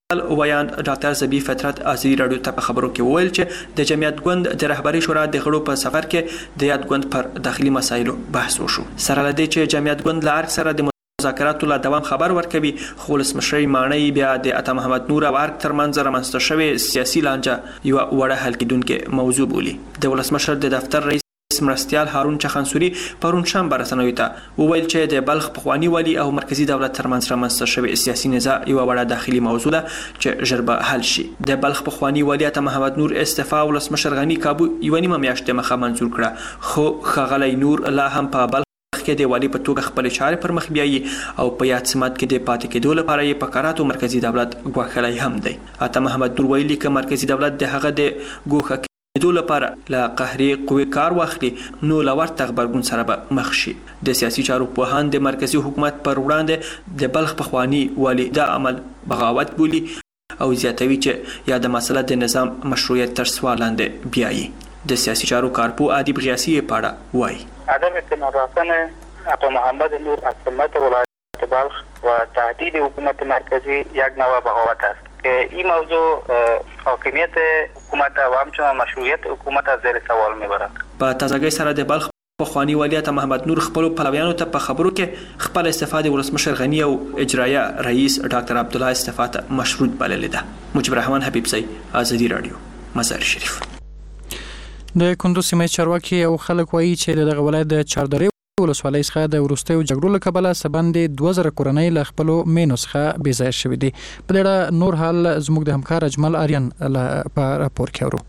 ویان ډاکټر زبی فطرت ازری رادیو ته په خبرو کې وویل چې د جمعیت ګوند د رهبری شورا د غړو په سفر کې د یاد ګوند پر داخلي مسایلو بحث وشو. سره لدې چې جمعیت ګوند له ارګ سره د مذاکراتو له دوام خبر ورکوي، خو ولسمشر ماڼۍ بیا د عطا محمد نور او ارګ ترمنځ رامنځته شوې سیاسي لانجه یوه وړه حل کېدونکې موضوع بولي. د ولسمشر د دفتر رئیس مرستیال هارون چخانسوري پرون شنبه رسنیو ته وویل چې د بلخ پخوانی والي او مرکزی دولت ترمنځ رامنځته شوې سیاسي نزاع یوه وړه داخلي موضوع ده چې ژر به حل شي. د بلخ پخوانی والي عطا محمد نور استعفا ولسمشر غني کابو یوه نیمه میاشت دمخه منظور کړه، خو ښاغلی نور لا هم په بلخ کې د والي په توګه خپلې چارې پر مخ بیایي او په یاد سمت کې د پاتې کېدو لپاره یې په کاراتو مرکزی دولت ګواښلی هم دی. عطا محمد نور ویلي که مرکزی دولت د هغه د ګوښه دو لپاره له قهري قوې کار واخلي نو له ورته غبرګون سره به مخ شي. د سیاسي چارو پوهان د مرکزي حکومت پر وړاندې د بلخ پخوانی والي دا عمل بغاوت بولي او زیاتوي چې یا د مسله د نظام مشروعیت تر سوال لاندې بیایي. د سیاسي چارو کارپو عادی بغیاسی پاړه وایي عدم اعتماد رسانه عطا محمد نور از سمت ولایت بلخ و تهدید حکومت مرکزی یک نوع بغاوت است که این موضوع حاکمیت حکومت و همچنان مشروعیت حکومت از زیر سوال میبرد. په تازګۍ سره د بلخ پخوانی والي عطا محمد نور خپلو پلویانو ته په خبرو کې خپل استعفا د ولسمشر غني او اجرایه رئیس ډاکټر عبدالله استعفا ته مشروط بللې ده. مجيب الرحمن حبیبزی، ازادي رادیو، مزار شریف. د کندوز سیمې چارواکي او خلک وایي چې دغه ولایت د چاردرې ولسوالۍ څخه د وروستیو جګړو له کبله سباندې دوه زره کورنۍ له خپلو مینو څخه بې ځایه شوي دي. په دې اړه نور حال زموږ د همکار اجمل آریان په راپور کې اورو.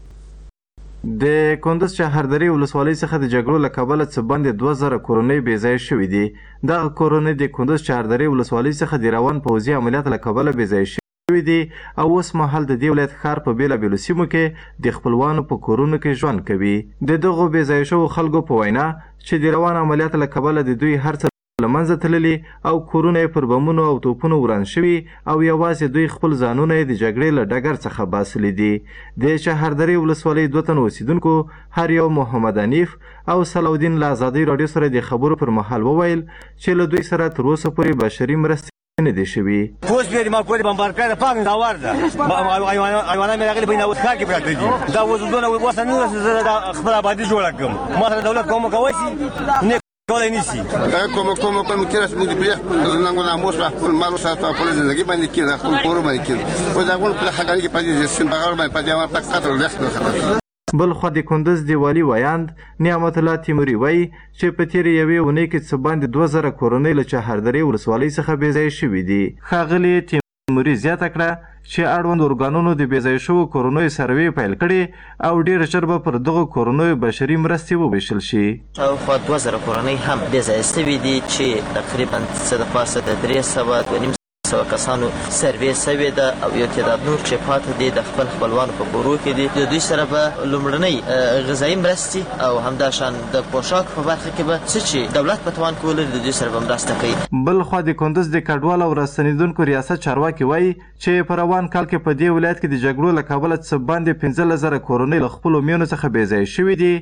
د کندوز شهرداری ولسوالۍ څخه د جګړو له کبله سباندې دوه زره کورنۍ بې ځایه شوي دي. دغه کورنۍ د کندوز شهرداری ولسوالۍ څخه د روان پوځي عملیات له کبله بې ځایه شوي دي او اوس مهال د دې ولایت ښار په بېلابېلو سیمو کې د خپلوانو په کورونو کې ژوند کوي. د دغو بې ځایه شوو خلکو په وینا چې د روان عملیاتو له کبله د دوی هر څه له منځه تللي او کورونه یې پر بمونو او توپونو وران شوي او یوازې دوی خپل ځانونه یې د جګړې له ډګر څخه باسلي دي. د شهرداري ولسوالۍ دوه تنه اوسیدونکو هر یو محمد حنیف او صلاحالدین له ازادۍ راډیو سره د خبرو پر مهال وویل چې له دوی سره تر اوسه پورې بشري مرستې نه دي شوي. اوس بیا ما کور بمبار کړه پاک داور ده ایوانه مې راغلي بینه اوس کار کې پراته دي. دا وزودونه اوس نه زه خپل آبادي جوړه کړم. ما سره دولت کوم کوي شي کولای نشي. کوم کوم کوم کېرس مو دې بیا نن نه موږ خپل مالو سره خپل ژوندۍ باندې کېږي خپل کور باندې کېږي. او دا غوړ په حقایق په دې سیم بغیر باندې په دې ما په خاطر لښت بل خو د کندوز د والي ویاند نعمت الله تیموري وایي چې په تېرې یوې اونۍ کې څه باندې دوه زره کورنۍ له چهردرې ولسوالۍ څخه بې ځایه شوي دي. ښاغلي تیموري زیاته کړه چې اړوند ارګانونو د بې ځایه شوو کورنیو سروې پیل کړې او ډېر ژر به پر دغو کورنیو بشري مرستې وویشل شي. شاوخوا دوه زره کورنۍ هم بې ځایه سوي دي چې تقریبا څه د پاسه د درې سوه دوه نیم سوه کسانو سروې سوې ده او یو تعداد نور چې پاته دي د خپل خپلوانو په کورو کې دي. د دوی سره به لومړنۍ غذایي مرستې او همداشان د پوشاک په برخه کې به څه چې دولت په توان کې ولري د دوی سره به مرسته کوي. بل خوا د کندوز د کډوال او راستنېدونکو ریاست چارواکي وایي چې په روان کال کې په دې ولایت کې د جګړو له کبله څه باندې پنځلس زره کورنۍ له خپلو مېنو څخه بې ځایه شوي دي.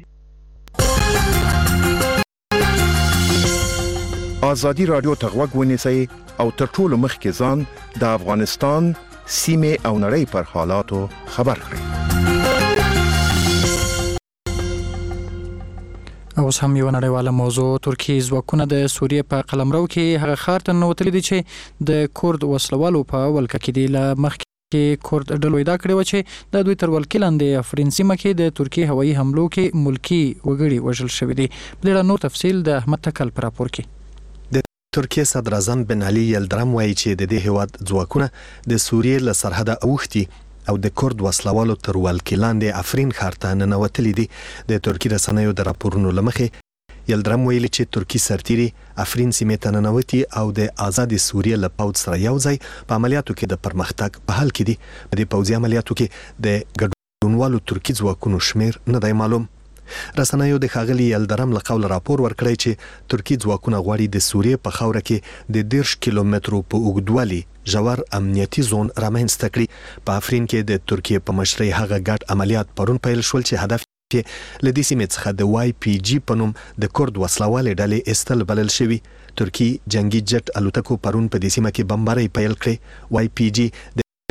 ازادي راډیو ته غوږ ونیسئ او تر ټولو مخکې ځان د افغانستان سیمې او نړۍ پر حالاتو خبر کړئ. اوس هم یو نړیواله موضوع ترکیې ځواکونه د سوریې په قلمرو کې هغه ښار ته ننوتلي دي چې د کورد وسلوالو په ولکه کې دي. له مخکې کورد ډلو ادعا کړې وه چې د دوی تر ولکې لاندې افرین سیمه کې د ترکیې هوایي حملو کې ملکي وګړي وژل شوي دي. په دې اړه نور تفصیل د احمد تکل په راپور کې. ترکیه صدر اعظم بن علي یلدرم وایي چې د دې هیواد ځواکونه د سوریې له سرحده اوښتي او د کورد وسلوالو تر ولکې لاندې افرین ښار ته ننوتلي دي. د ترکي رسنیو د راپورونو له مخې یلدرم ویلي چې ترکي سرتیري افرین سیمې ته ننوتي او د آزادې سوریې له پوځ سره یو ځای په عملیاتو کې د پرمختګ په حال کې دي. په دې پوځي عملیاتو کې د ګډونوالو ترکي ځواکونو شمیر نه دی معلوم. رسنیو د ښاغلي یلدرم له قوله راپور ورکړی چې ترکي ځواکونه غواړي د سوریې په خاوره کې د دېرش کیلومترو په اوږدوالي ژور امنیتي زون رامنځته کړي. په افرین کې د ترکیې په مشرۍ هغه ګډ عملیات پرون پیل شول چې هدف یې له دې سیمې څخه د وای پی جي په نوم د کورد وسلوالې ډلې ایستل بلل شوي. ترکي جنگي جټ الوتکو پرون په دې سیمه کې بمبارۍ پیل کړې. وای پی جي د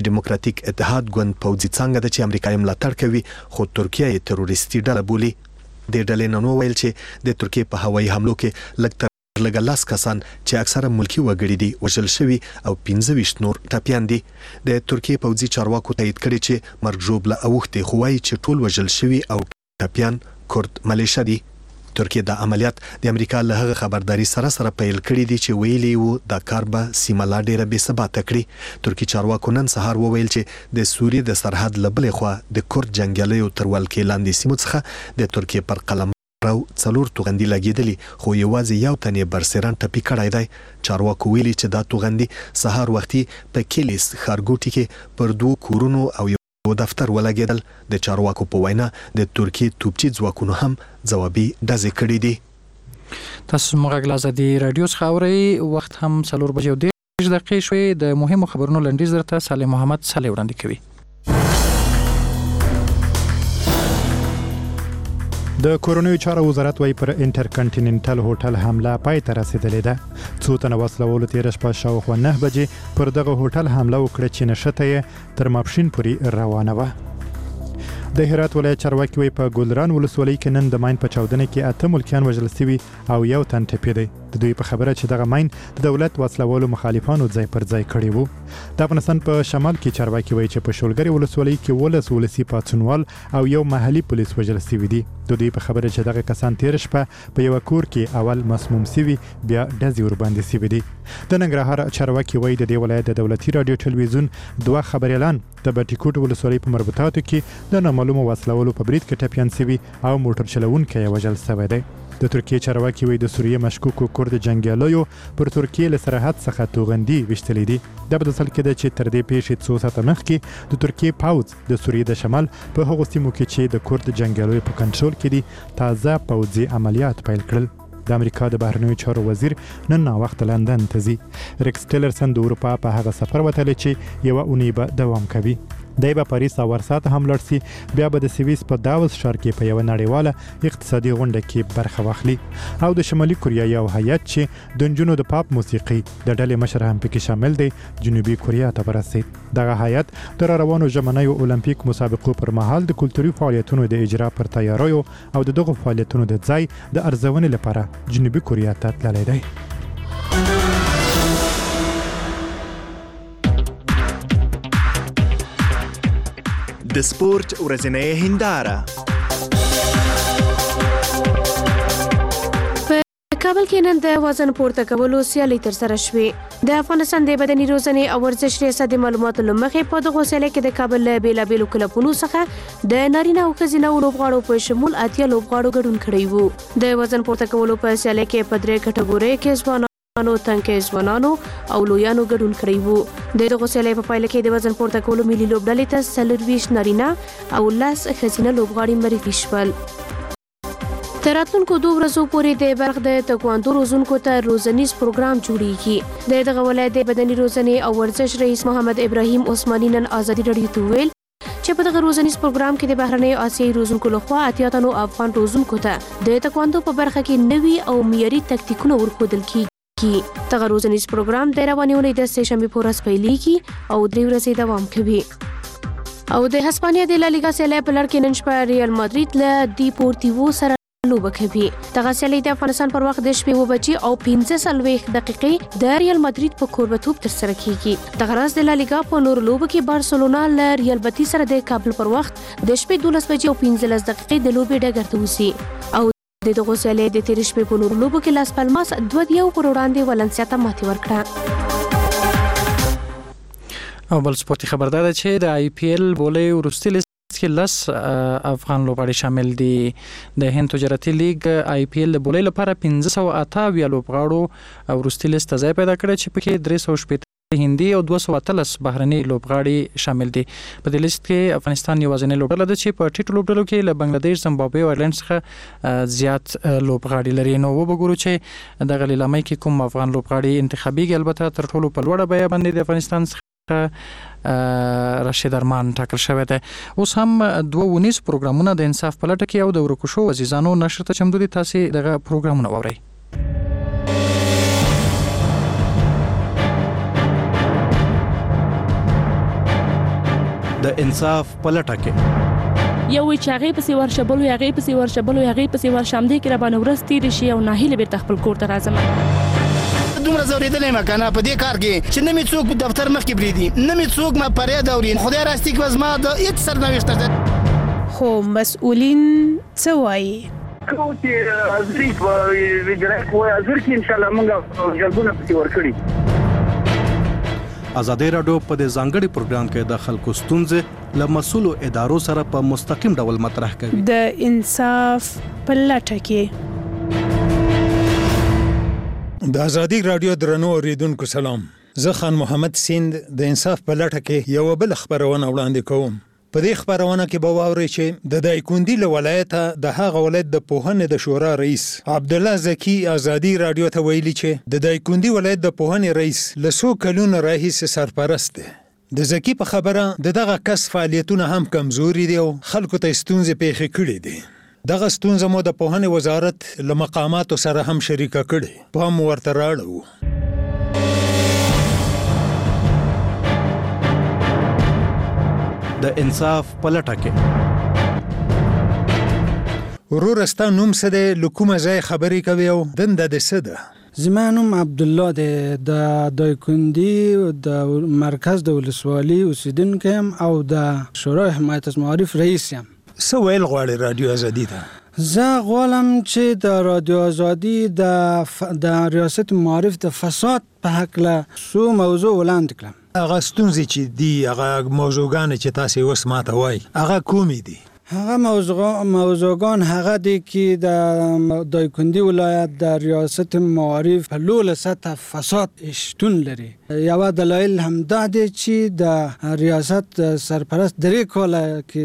ډیموکراتیک اتحاد ګوند پوځي څنګه د چې امریکا یې ملاتړ کوي خو ترکیه یې تروریستي ډله بولي. د ډلې نن وویل چې د ترکیې په هوایي حملو کې لږ تر لږه لس کسان چې اکثره ملکي وګړي دي وژل شوي او پنځه ویشت نور ټپیان دي. د ترکیې پوځي چارواکو تایید کړي چې مرګ ژوبله اوښتې خو وایي چې ټول وژل شوي او ټپیان کورد ملیشه دي. ترکیه د عملیات د امریکا له هغه خبرداري سره سره پیل کړی دي چې ویلي وو دا کار به سیمه لا ډیره بې ثباته کړي. ترکیه چارواکو نن سهار وویل چې د سوریې د سرحد له بلې خوا د کورد جنګیالیو تر ولکې لاندې سیمو څخه د ترکیې پر قلم راو څلور توغندي لګېدلي خو یوازې یو تن یې برسېران ټپي کړی دی. چارواکو ویلي چې دا توغندي سهار وختي په کلیس ښارګوټي کې پر دوو کورونو او یو دفتر ولګېدل. د چارواکو په وینا د ترکیې توپچي ځواکونو هم ځوابي ډزې کړې دي. تاسو موږ له ازادي رادیو څخه اورئ. وخت هم څلور بجې او دېرش دقیقې شوې. د مهمو خبرونو لنډیز درته صالح محمد صالح وړاندې کوي. د کورونوي چارو وزارت وايي پر انټرکنټیننټل هوټل حمله پای ته رسیدلې ده. څو تنه وسلوالو تېره شپه شاوخوا نه بجې پر دغه هوټل حمله وکړه چې نښته یې تر ماپښین پورې روانه وه. د هرات ولایت چارواکي وايي په ګلران ولسوالۍ کې نن د ماین په چاودنه کې اته ملکیان وژل شوي او یو تن ټپي دی. د دوی په خبره چې دغه ماین د دولت وسلوالو مخالفانو ځای پر ځای کړی وو. د افغانستان په شمال کې چارواکي وايي چې په شولګرې ولسوالۍ کې ولس ولسي پاڅونوال او یو محلي پولیس وژل شوي دي. د دوی په خبره چې دغه کسان تیر شپه په یو کور کې اول مسموم شوي بیا ډزې ورباندې شوي دي. د ننګرهار چارواکي وايي د دې ولایت د دولتي رادیو ټلویزیون دوه خبریالان د بټیکوټ ولسوالۍ په مربوطاتو کې د نامعلومو وسلوالو په برید کې ټپیان شوي او موټر چلوونکی یې وژل شوی دی. د ترکیې چارواکي وايي د سوریې مشکوکو کورد جنګیالیو پر ترکیې له سرحد څخه توغندي ویشتلې دي. دا په داسې حال کې ده چې تر دې پیښې څو ساعته مخکې د ترکیې پوځ د سوریې د شمال په هغو سیمو کې چې د کورد جنګیالیو په کنټرول کې دي تازه پوځي عملیات پیل کړل. د امریکا د بهرنیو چارو وزیر نن ناوخته لندن ته ځي. ریکس ټیلرسن د اروپا په هغه سفر وتلی چې یوه اونۍ به دوام کوي. دی به پاریس او ورسا ته هم لاړ شي. بیا به د سویس په داوس ښار کې په یوه نړیواله اقتصادي غونډه کې برخه واخلي. او د شمالي کوریا یو هیات چې د نجونو د پاپ موسیقي د ډلې مشر هم پکې شامل دی جنوبي کوریا ته ورسېد. دغه هیات د راروانو ژمنیو اولمپیک مسابقو پر مهال د کلتوري فعالیتونو د اجرا پر تیاریو او د دغو فعالیتونو د ځای د ارزونې لپاره جنوبي کوریا ته تللی دی. د سپورت ورځنۍ هنداره. په کابل کې نن د وزن پورته کولو سیالي ترسره شوې. د افغانستان د بدني روزنې او ورزش ریاست د معلوماتو له مخې په دغه سیالي کې د کابل له بېلابېلو کلبونو څخه د نارینه او ښځینه لوبغاړو په شمول اتیا لوبغاړو ګډون کړی وو. د وزن پورته کولو په سیالي کې په درې کټګورۍ کې ځوانان نو تنکي ځوانانو او لویانو ګډون کړی وو. د دغه سیالۍ په پایله کې د وزن پورته کولو ملي لوبډلې ته څلور ویشت نارینه او لس ښځینه لوبغاړي معرفي شول. تر راتلونکو دوه ورځو پورې د بلخ د تکواندو روزونکو ته روزنیز پروګرام جوړیږي. د دغه ولایت د بدني روزنې او ورزش رئیس محمد ابراهیم عثماني نن ازادي رادیو ته ویل چې په دغه روزنیز پروګرام کې د بهرنیو آسیایي روزونکو لخوا اتیا تنو افغان روزونکو ته د تکواندو په برخه کې نوي او معیاري تکتیکونه ورښودل کیږي. دغه روزنیز پروګرام د روانې اونۍ د سه شنبې په ورځ پیلېږي او درې ورځې دوام کوي. او د هسپانیا د لالیګا سیالۍ په لړ کې نن شپه ریال مادرید له دیپورتیوو سره لوبه کوي. دغه سیالۍ د افغانستان پر وخت د شپې اوه بجې او پنځه څلوېښت دقیقې د ریال مادرید په کوربتوب ترسره کیږي. دغه راز د لالیګا په نورو لوبو کې بارسلونا له ریال بتیس سره د کابل پر وخت د شپې دولس بجې او پنځلس دقیقې د لوبې ډګر ته وځي. او د دغه سیالۍ د تېرې شپې په نورو لوبو کې لاس پالماس دوه یو پر وړاندې ولنسیا ته ماتې ورکړه. او بل سپورتي خبر دا ده چې د آی پی ایل بولې وروستي لیست کې لس افغان لوبغاړي شامل دي. د هند تجارتي لیګ آی پی ایل بولې لپاره پنځه سوه اته اویا لوبغاړو وروستي لیست ته ځای پیدا کړی چې پکې درې سوه شپېته هندي او دوه سوه اتلس بهرني لوبغاړي شامل دي. په دې لیست کې افغانستان یوازینۍ لوبډله ده چې په ټیټو لوبډلو کې له بنگلادیش، زمبابوې او ایرلند څخه زیات لوبغاړي لري. نو وګورو چې دغه لیلامۍ کې کوم افغان لوبغاړي انتخابیږي. البته تر ټولو په لوړه بیه باندې د افغانستان څخه رشید ارمان ټاکل شوی دی. اوس هم دوه ونیز پروګرامونه د انصاف په لټه کې او د ورکو شو عزیزانو نشر ته چمتو دي. تاسې دغه پروګرامونه واورئ. د انصاف په لټه کې یو وی چې هغه پسې ورشه بل هغه پسې ورشه بل هغه پسې ورشه هم دې کې را باندې ورځ تېرې شي او ناهیله بیرته خپل کور ته راځم دومره زورېدلی یم که نه په دې کار کې چې نه مې څوک دفتر مخکې پرېږدي نه مې څوک ما فریاد اوري خدای راستي که زما د هېڅ سرنوشت ته خو مسؤلین څه وایي کوم چې حاضري په اجرایه قوه حاضر کړي انشاءالله موږ جلبونه پسې ورکړي ازادي راډیو په دې ځانګړي پروګرام کې د خلکو ستونزې له مسؤلو ادارو سره په مستقیم ډول مطرح کوي د انصاف په لټه کې د ازادي راډیو درنو اوریدونکو سلام زه خان محمد سیند د انصاف په لټه کې یو بل خبرونه وړاندې کوم په دې خبرونه کې به واورئ چې د دایکندي له ولایته د هغه ولایت د پوهنې د شورا رئیس عبدالله زکی ازادي راډیو ته ویلي چې د دایکندي ولایت د پوهنې رئیس له څو کلونو راهیسې سرپرست دی د زکی په خبره د دغه کس فعالیتونه هم کمزوري دي او خلکو ته ستونزې پیښې کړي دي دغه ستونزه مو د پوهنې وزارت له مقاماتو سره هم شریکه کړې په هم ورته راړو د انصاف په لټه کې ورور ستا نوم څه دی له کومه ځای خبرې کوي او دنده دې څه ده زما نوم عبدالله دی د دایکندي د مرکز د ولسوالي اوسیدونکی یم او د شورای حمایت از معارف رئیس یم څه ویل غواړې رادیو ازادي ته زه غواړم چې د رادیو ازادي د ف... د ریاست معارف د فساد په هکله څو موضوع وړاندې کړم هغه ستونزې چې دي هغه موضوعګانې چې تاسې اوس ماته وایي هغه کومې دي هغه موضوع موضوعګان هغه دي چې د دایکندي ولایت د ریاست معارف په لوړه سطح فساد شتون لري یوه دلایل همدا دی چې د ریاست سرپرست درې کاله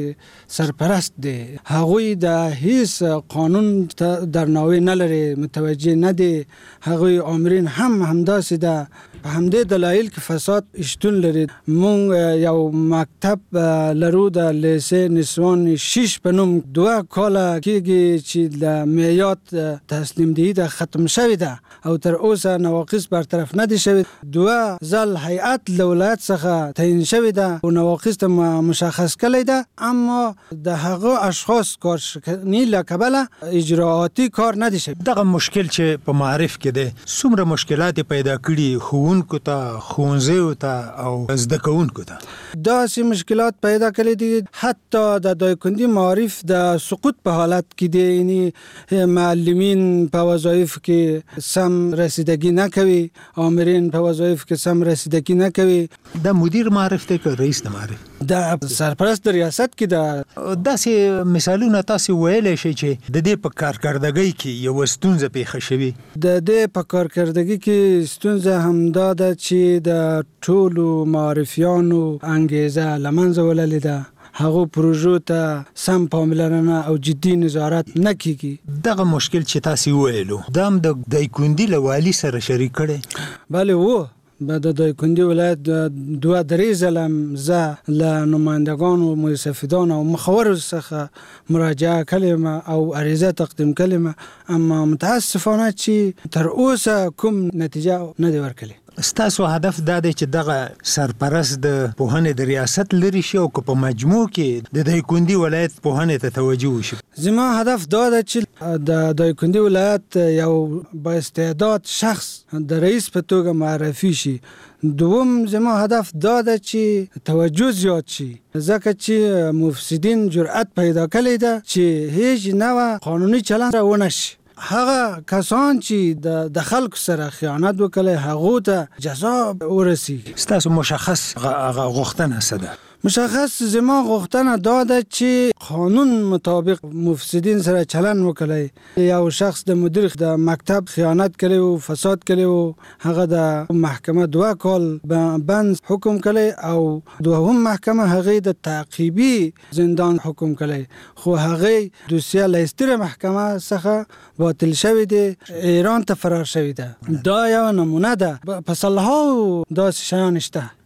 کې سرپرست دی هغوی د هیڅ قانون ته درناوی نه لري متوجه نه دي هغوی آمرین هم همداسې ده په همدې دلایل کې فساد شتون لري مونږ یو مکتب لرو د لیسې نسوان شیش په نوم دوه کاله کېږي چې د معیات تسلیم دهي ده ختم شوې ده او تر اوسه نواقص برطرف نه دي شوې دوه ځل هیئت له ولایت څخه تعیین شوې ده او نواقص ته مشخص کړی ده اما د هغو اشخاص کارشکني له کبله اجراعاتي کار نه دي شوی دغه مشکل چې په معارف کې دی څومره مشکلات پیدا کړي ښوونکو ته ښوونځیو ته او زده کوونکو ته داسې مشکلات پیدا کړي دي حتی د دایکندي معارف د سقوط په حالت کې دی یعنی معلمین په وظایف کې سم رسیدگی نه کوي آمرین په وظایف کې سم رسیدگی نه کوي د مدیر معارف دی که رئیس د معارف د سرپرست د ریاست کې د داسې مثالونه تاسې ویلی شئ چې د دې په کارکردګۍ کې یوه ستونزه پیښه شوې د دې په کارکردګۍ کې ستونزه همدا ده چې د ټولو معارفیانو انګیزه له منځه وړلې ده هغو پروژو ته سم پاملرنه او جدي نظارت نه کیږي دغه مشکل چې تاسې وویلو دا هم د دایکندي له والي سره شریک کړی بله و به د دایکندي ولایت دوه درې ځله زه له نمایندگانو مستفیدان او مخورو څخه مراجعه کړې او عریضه تقدیم کړې اما متاسفانه چې تر اوسه کوم نتیجه نه دی ورکړې ستاسو هدف دا دی چې دغه سرپرست د پوهنې د ریاست لري شي او که په مجموع کې د دایکندي ولایت پوهنې ته توجه وشي زما هدف دا ده چې د دایکندي ولایت یو با استعداد شخص د رئیس په توګه معرفي شي دوم زما هدف دا ده چې توجه زیات شي ځکه چې مفسدین جرأت پیدا کړی ده چې هیڅ نوع قانوني چلند ونه شي هغه کسان چې د خلکو سره خیانت وکړي هغه ته جزا ورسیږي ستاسو مشخص هغه غوښتنه څه ده مشخص زما غوښتنه دا ده چې قانون مطابق مفسدین سره چلند وکړي یو شخص د مدیر د مکتب خیانت کړي او فساد کړي او هغه د محکمه دوه کال بند حکم کړي او دوهم محکمه هغه د تعقیبی زندان حکم کړي خو هغه دوسیه لیستره محکمه څخه باطل شوی دی ایران ته فرار شوی ده دا یو نمونه ده په سالها داسې شیان شته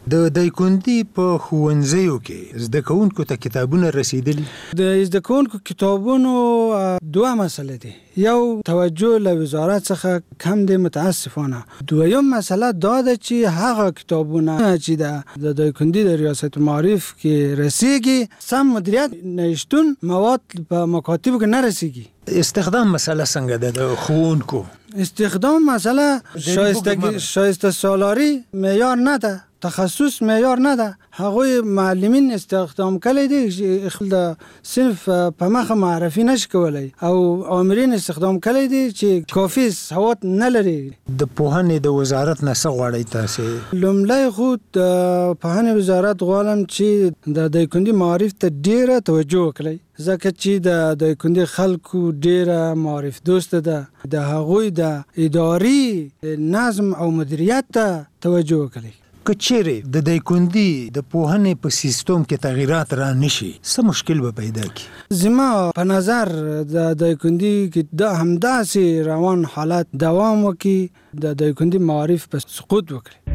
د دایکندي په ښوونځیو کې زده کوونکو ته کتابونه رسیدلي؟ د زده کوونکو کتابونو دوه مسلې دي. یو توجه له وزارت څخه کم دی متاسفانه. دویم مسله دا ده چې هغه کتابونه چې د دایکندي د ریاست معارف کې رسیږي سم مدیریت نشتون مواد په مکاتبو کې نه رسیږي. استخدام مسله څنګه ده د ښوونکو؟ استخدام مسئله شایسته شایسته سالاری معیار نه ده، تخصص معیار نه ده. هغوی معلمین استخدام کړي دي چې خپل صنف په مخه معرفي نشي کولای او آمرین استخدام کړي دي چې کافي سواد نه لري. د پوهنې د وزارت نه څه غواړي تاسو؟ لومړی خو د پوهنې وزارت غواړم چې د دایکندي معارف ته ډیره توجه وکړي، ځکه چې د دایکندي خلکو ډیره معارف دوست ده. د هغوی د اداري نظم او مدیریت ته توجه وکړي. که چیرې د دایکندي د پوهنې په سیستم کې تغیرات را نشي څه مشکل به پیدا کی؟ زما په نظر د دایکندي کې د همداسې روان حالت دوام وکړي، د دایکندي معارف په سقوط وکړي.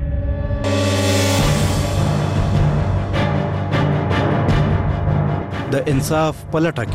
د انصاف پلټه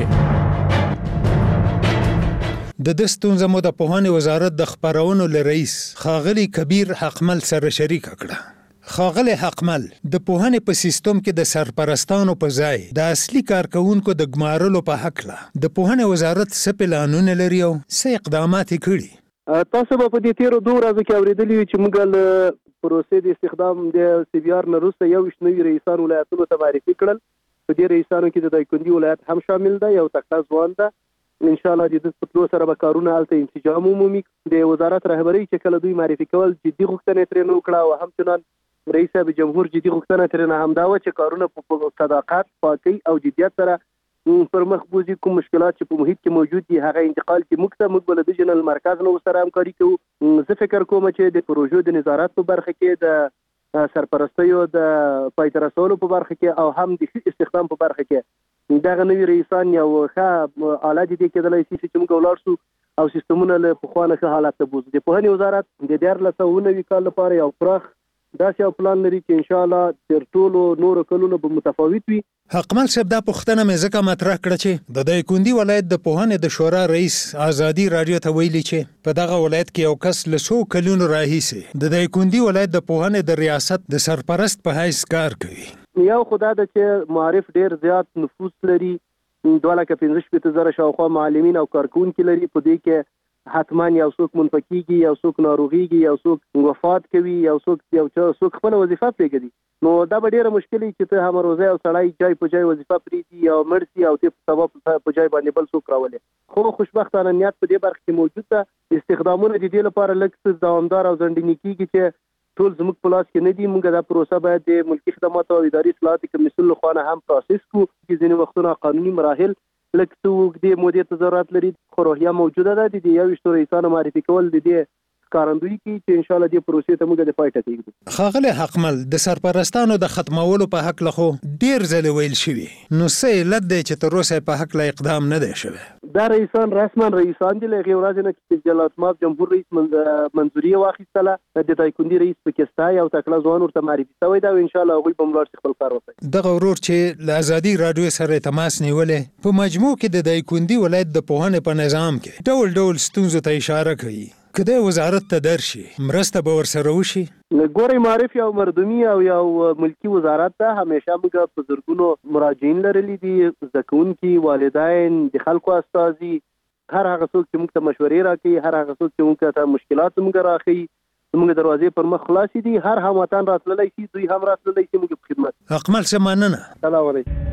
کې د دستونزه مو د پوهنې وزارت د خبرونو لرئیس خاغلی کبیر حقمل سره شریک کړه. خاغلی حقمل د پوهنې په سیستم کې د سرپرستانو په ځای د اصلي کارکونکو د ګمارلو په حق له د پوهنې وزارت څه پلانونه لري او څه اقدامات کړي؟ تاسو به په دې تیرو دوه ورځو کې اورېدلي چې موږ له پروسې د استخدام د سی بي آر نه وروسته یو ویشت نوي رئیسان ولایتونو ته معرفي کړل. په دې رئیسانو کې د دایکندي ولایت هم شامل ده. یو تکړه ځوان ده، ان شاء الله د دې په سره به کارونه هلته انسجام ومومي. د وزارت رهبرۍ چې کله دوی معرفي کول جدي غوښتنې ترې نه وکړه او همچنان رئیس صاحب جمهور جدي غوښتنه ترې نه همدا وه چې کارونه په صداقت، پاکۍ او جدیت سره پر مخ بوځي. کوم مشکلات چې په محیط کې موجود دي هغه انتقال چې موږ ته موږ به له ډیجنل مرکز نه ورسره همکاري کوو. زه فکر کوم چې د پروژو د نظارت په برخه کې د سرپرستیو د پای ته رسولو په برخه کې او هم د استخدام په برخه کې دغه نوي رئیسان یو ښه آله دي کېدلی شي چې موږ ولاړ شو او سیستمونه له پخوانه ښه حالت ته بوځو. د پوهنې وزارت د دیارلس سوه اووه نوي کال لپاره یو پراخ داسې یو پلان لري چې ان شاء الله تر ټولو نورو کلونو به متفاوت وي. حقمل صاحب دا پوښتنه مې ځکه مطرح کړه چې د دایکندي ولایت د پوهنې د شورا رئیس آزادي راډیو ته ویلي چې په دغه ولایت کې یو کس له څو کلونو راهیسې د دایکندي ولایت د پوهنې د ریاست د سرپرست په حیث کار کوي. یو خدا ده چې معارف ډیر زیات نفوس لري، دوه لکه پنځه شپېته زره شاوخوا معلمین او کارکونکي لري. په دې کې حتما یو څوک منفکیږي، یو څوک ناروغیږي، یو څوک وفات کوي، یو څوک یو څوک خپل وظیفه پرېږدي. نو دا به ډیره مشکل چې ته هم روزه او سړی جای په جای وظیفه پرېږدي او مړ شي او ته په سبب په جای باندې بل څوک راولي. خو خوشبختانه نیت په دې برخه کې موجود ده. استخدامونه د دې لپاره لږ دوامدار او ځنډني کېږي چې ټول زموږ په لاس کې نه دي. موږ دا پروسه باید د ملکي خدماتو او اداري اصلاحاتو کمیسیون له خوا نه هم پروسس کړو چې ځینې وختونه قانوني مراحل لږ څه اوږدې مودې ته ضرورت لري. خو روحیه موجوده ده. د دې یو ویشتو رئیسانو معرفي کول د دې ښکارندویي کوي چې ان شاء الله دې پروسې ته موږ د پای ټکی ږدو. ښاغلی حقمل د سرپرستانو د ختمولو په هکله خو ډېر ځلې ویل شوي، نو څه علت دی چې تر اوسه په هکله اقدام نه دی شوی؟ دا رئیسان رسما رئیسان دي. له هغې ورځې نه چې جلال ماب جمهور رئیس منظوري واخیستله، د دایکندي رئیس پکې ستا یو تکړه ځوان ورته معرفي شوی دی او ان شاء الله هغوی به هم ولاړ شي خپل کار وکړي. دغه ورور چې له ازادي راډیو سره تماس نیولې په مجموع کې د دایکندي ولایت د پوهنې په نظام کې ډول ډول ستونزو ته اشاره کوي. که د وزارت ته درشي مرسته به ورسره وشي؟ ګورئ معرف یو مردمي او یو ملکی وزارت ته همیشه موږ په زرګونو مراجعین لرلي دي، زده کوونکي، والدین، د خلکو استازي، هر هغه څوک چې موږ ته مشورې راکوي، هر هغه څوک چې موږ ته مشکلات موږ راښیي، موږ دروازې پر مخ خلاصې دي. هر هموطن راتللی شي، دوی هم راتللی شي، موږ په خدمت. حقمل صاحب مننه. سلام علیکم.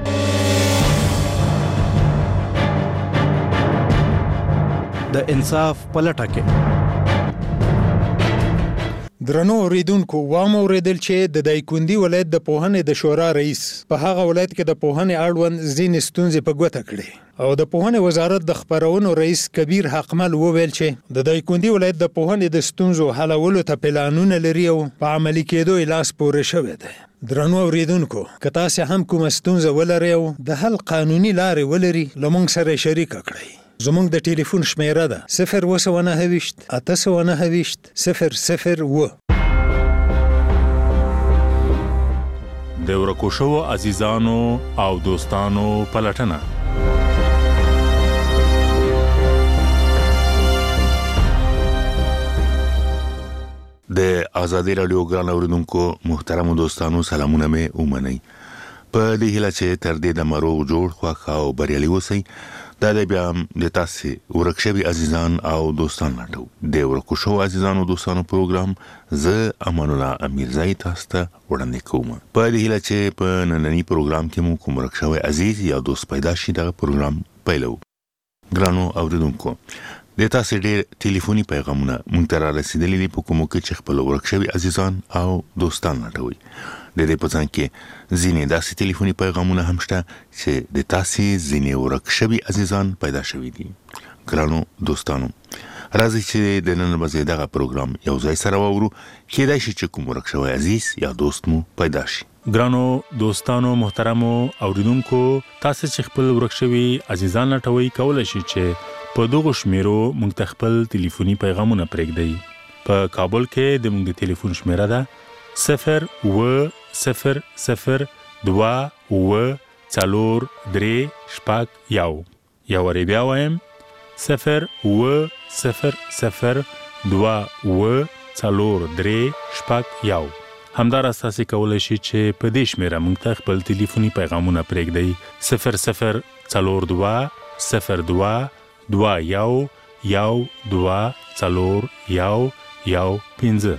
د انصاف پلټه کې درنو اوریدونکو وام اوریدل چې د دایکندي ولایت د پوهنې د شورا رئیس په هغه ولایت کې د پوهنې اړوند ځینې ستونزې په ګوته کړې او د پوهنې وزارت د خبرونو رئیس کبیر حقمل وویل چې د دایکندي ولایت د پوهنې د ستونزو حلولو ته پلانونه لري او په عملي کېدو یې لاس پورې شوی دی. درنو اوریدونکو که تاسې هم کومه ستونزه ولرئ او د حل قانوني لارې ولري له موږ سره شریکه کړئ. زمونږ د ټلیفون شمیره ده صفر اوه سوه نهه ویشت اته سوه نهه ویشت صفر صفر اوه. د ورکو شوو عزیزانو او دوستانو پلټنه. د آزادی رادیو ګران اوریدونکو محترم دوستانو سلامونه مې ومنئ. په دې هیله چې تر دې د مروغ جوړ خوښ او بریالي اوسئ. دا د بیا د تاسې ورک شوي عزیزان او دوستان لټو د ورکو شوو عزیزانو دوستانو پروګرام زه امان الله امیرزی تاسو ته وړاندې کوم. په دې هیله چې په نننی پروګرام کې مو کوم ورک شوی عزیز یا دوست پیدا شي دغه پروګرام پیلو. ګرانو اوریدونکو د تاسې ډېر ټلیفوني پیغامونه مونږ ته را رسېدلي دي په کومو کې چې خپل ورک شوي عزیزان او دوستان لټوي. د دې په ځان کې ځینې داسې ټلیفوني پیغامونه هم شته چې د تاسې ځینې ورک شوي عزیزان پیدا شوي دي. ګرانو دوستانو راځئ چې د نن ورځې دغه پروګرام یو ځای سره واورو. کېدای شي چې کوم ورک شوی عزیز یا دوست مو پیدا شي. ګرانو دوستانو محترمو اوریدونکو تاسو چې خپل ورک شوي عزیزان لټوي کولای شي چې په دغه شمیرو مونږ ته خپل ټلیفوني پیغامونه پرېږدئ. په کابل کې د مونږ د ټلیفون شمیره ده صفر و صفر صفر دوا و څلور درې شپږ یو. یا وری بیا وایم صفر و صفر صفر دوا و څلور درې شپږ یو. همداراز تاسو کولای شئ چې په دې شمیره مونږ ته خپل ټلیفوني پیغامونه پرېږدئ صفر صفر څلور دوا صفر دوا دوا یو یو دوا څلور یو یو پنځه.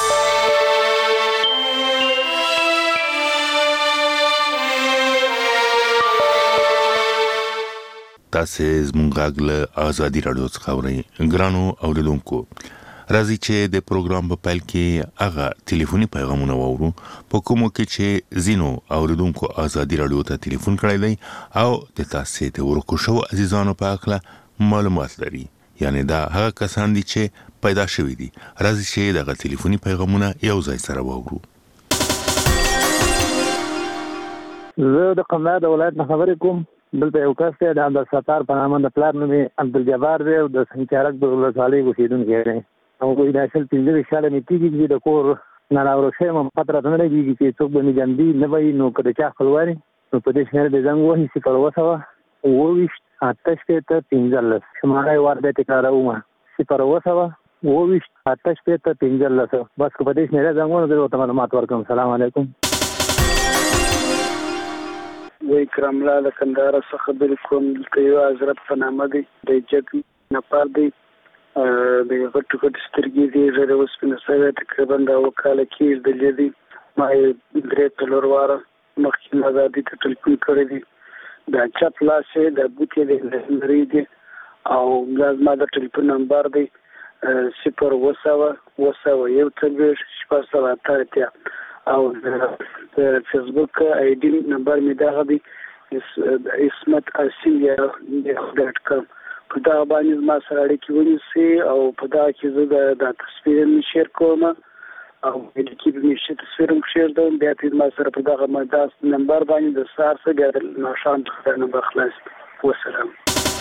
تاسو زموږ غږ له آزادی رادیو څخه اورئ. ګرانو اوریدونکو راځئ چې د پروګرام په پیل کې هغه ټلیفوني پیغامونه واورو په کومو کې چې ځینو اوریدونکو آزادی رادیو ته ټلیفون کړی دی او د تاسو د ورکو شوو عزیزانو په اړه معلومات لري. یعنی دا هغه کسان دي چې پیدا شوي دي. راځي چې دغه ټلیفوني پیغامونه یو ځای سره واورو. زه د قندهار د ولایت نه خبرې کوم. دلته یو کس دی د عبدالستار په نامه د پلار نوم یې عبدالجبار دی او د سنچارک د ولسوالۍ اوسېدونکی دی. او وایي دا شل پنځه ویشت کاله مې کېږي چې د کور نه راورک شوی یم. پته راته نه لګېږي چې څوک به مې جنبي نه به وي نو که د چا خپلوان نو په دې شمېره د زنګ وهي صفر اوه سوه اووه ویشت اته شپېته پنځلس. شماره یې وار بیا تکراروم صفر اوه سوه اووه ویشت اته شپېته پنځلس. بس که په دې شمېره زنګ وهنو زه ورته معلومات ورکړم. سلام علیکم. زه اکرام الله له کندهار څخه خبرې کوم. دلته یو حضرت په نامه دی د جګ نپار دی. د غټو غټو سترګې دي ژېړې وسپنه سوی تقریبا د اوه کاله کېږدلې دي. ما یې درې څلور واره مخکې ازادي ته ټلیفون کړی دی. د چپ لاس یې د ګوتې د لرې دي او دا زما د ټلیفون نمبر دی صفر اوه سوه اوه سوه یو څلوېښت شپږ سوه اته اتیا او د فیسبوک آی ډي نمبر مې دغه دی اسمت اسیم ډاټ کام. په دغه باندې زما سره اړیکې ونیسئ او په دغه کې زه د تصویر مې شیر کوم او اړیکې به مې ښه تصویر هم کښېږدوم. بیا ته زما سره په دغه نمبر باندې د سهار څخه بیا د ماښام څخه نمبر خلاص. وسلام.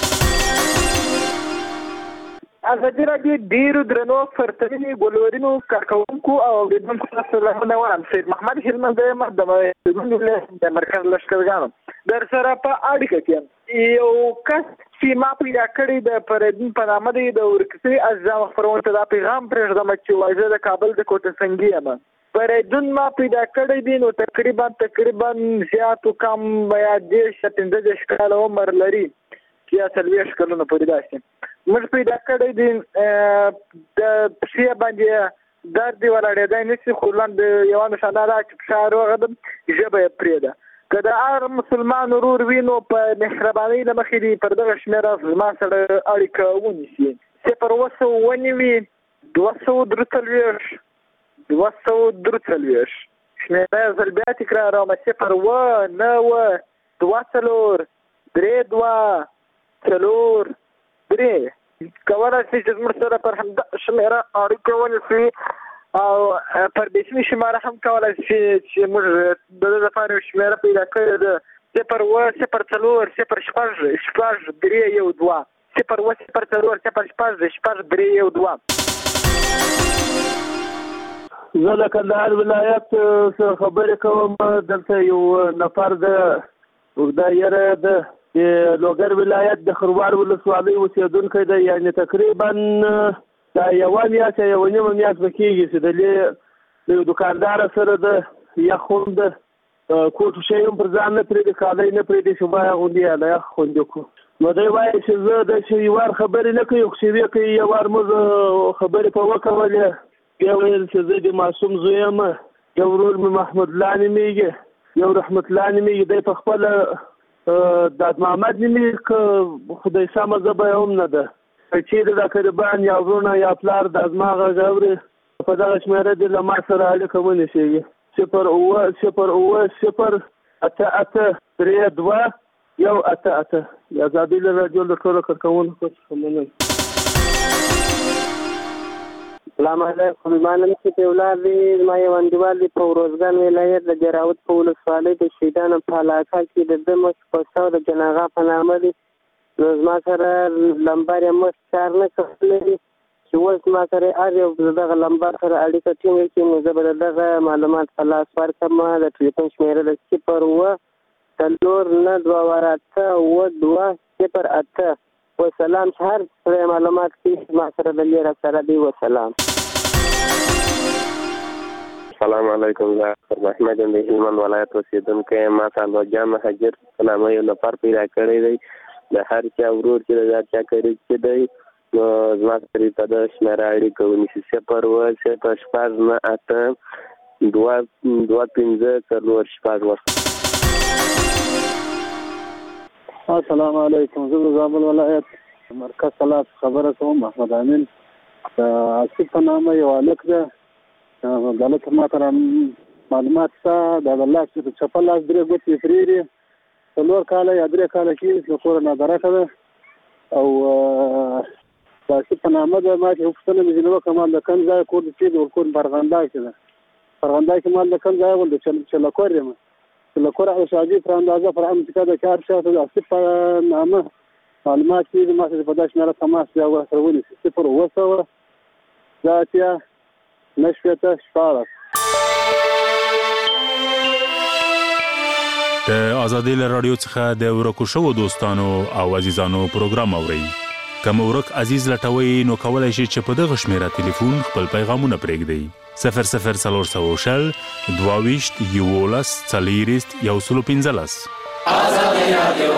ازادي راډیو ډېرو درنو فرتنینو ګلورینو کارکوونکو او اوریدونکو ته سلامونه وایم. سید محمد هلمند یم د د مرکز لښکرګانو. در سره په اړیکه کې یو کس چې ما پیدا کړی د فریدون په نامه دی د ورک شوي عزیزانو خپرونې ته دا پیغام پرېږدم چې وایي زه د کابل د کوټه سنګي یم. فریدون ما پیدا کړی دی نو تقریبا تقریبا زیاتو کم یا دېرش یا پنځه دېرش کاله عمر لري چې یا څلوېښت کلونه پورې داسې. موږ پیدا کړی دی د پښې باندې درد یې ولاړېدی نه شي خو لاندې یوه نښانه ده چې پښه روغه ده ژبه یې پرې ده. که د هر مسلمان ورور وي نو په مهربانۍ له مخې دې پر دغه شمېره زما سره اړیکه ونیسي. صفر اوه سوه ونیوي دوه سوه درې څلوېښت دوه سوه درې څلوېښت. شمېره یې زه بیا تکراروم صفر اوه نوه دوه څلور درې دوه څلور درې. کولی شي چې زموږ سره پر همدغه شمېره اړیکه ونیسي او پر بېسمي شماره هم کولی شي چې موږ د ده لپاره یو شمېره پیدا کړې ده صفر اوه صفر څلور صفر شپږ شپږ درې یو دوه صفر اوه صفر څلور صفر شپږ شپږ درې یو دوه. زه له کندهار ولایت څخه خبرې کوم. دلته یو نفر د اوږده یره د لوګر ولایت د خروار ولسوالۍ اوسېدونکی دی، یعنې تقریبا دا یوه میاشت یا یوه نیمه میاشت به کېږي چې د یو دوکاندار سره د یخ خوند کوټ شی هم پر ځان نه پرېږدي، کالی نه پرېږدي چې باید غوندې یا له یخ خوندې کړو. نو دی وایي چې زه داسې یو وار خبرې نه کوي، خو شیوې کوي. یو وار مو زه خبرې په وکولې، بیا ویل چې زه د معصوم زوی یم، یو ورور مې محمد الله نومېږي، یو رحمت الله نومېږي، دی په خپله داد محمد نومېږي، که خدای سمه ژبه یې هم نه ده. که چېرې دا قریبان یا ورونه یا پلار دا زما غږ اوري، په دغه شمېره دې له ما سره اړیکه ونیسېږي. صفر اوه صفر اوه صفر اته اته درې دوه یو اته اته. د ازادۍ راډیو له ټولو کارکوونکو څخه مننه. السلام علیکم. زما نوم صفي الله دی. زما یو انډیوال دی په روزګان ولایت د جراوت په ولسوالۍ د شهیدانو په علاقه کې د ده مشت پسته د جناغا په نامه دی. نو زما سره لمبر یې مشت کار نه کولی چې اوس زما سره هر یو د دغه لمبر سره اړیکه ټینګه کړي، نو زه به د دغه معلومات په لاس ورکړم. د ټلیفون شمېره د صفر اوه څلور نه دوه ور اته اوه دوه صفر اته. وسلام. چې هر سره معلومات کې ما سره د لیره سره دی. وسلام. السلام علیکم. زه محمد یم د هلمند ولایت اوسېدونکی یم. ما سالو جان مهاجر په نامه یو نفر پیدا کړی دی. د هر چا ورور چې د هر چا کړی چې دی، نو زما سره په دغه شمېره اړیکه ونیسي. صفر اوه صفر شپږ نه اته دوه دوه پنځه څلور شپږ. السلام علیکم. زه د زابل ولایت مرکز سلاس خبره کوم. محمد امین د آصف په نامه یو هلک ده. دلته ما ته معلومات شته. دا د لاس چپه لاس درې ګوتې پرېږدي، څلور کاله یا درې کاله کېږي چې له کوره نادرکه ده. او د آصف په نامه ده. ما چې پوښتنه مې ځینې وکړه، ما د کوم ځای کور د چې د ورکور په ارغندای کې ده. په ارغندای کې ما د کوم ځای ول د چلکور یم. چلکور او شادي پر اندازه پر هم چې دا کار شاته د آصف په نامه معلومات کېږي. ما سره په داسې شمېره تماس بیا ورسره ونیسي. صفر اوه سوه دوه اتیا نه شپېته شپاړس. د ازادۍ له راډیو څخه د ورکو شوو دوستانو او عزیزانو پروګرام اورئ. که مو ورک عزیز لټوئ نو کولی شئ چې په دغه شمېره تلیفون خپل پیغامونه پرېږدئ. صفر صفر څلور سوه شل دوه ویشت یولس څلېرویشت یو سلو پنځلس. ازادۍ راډیو.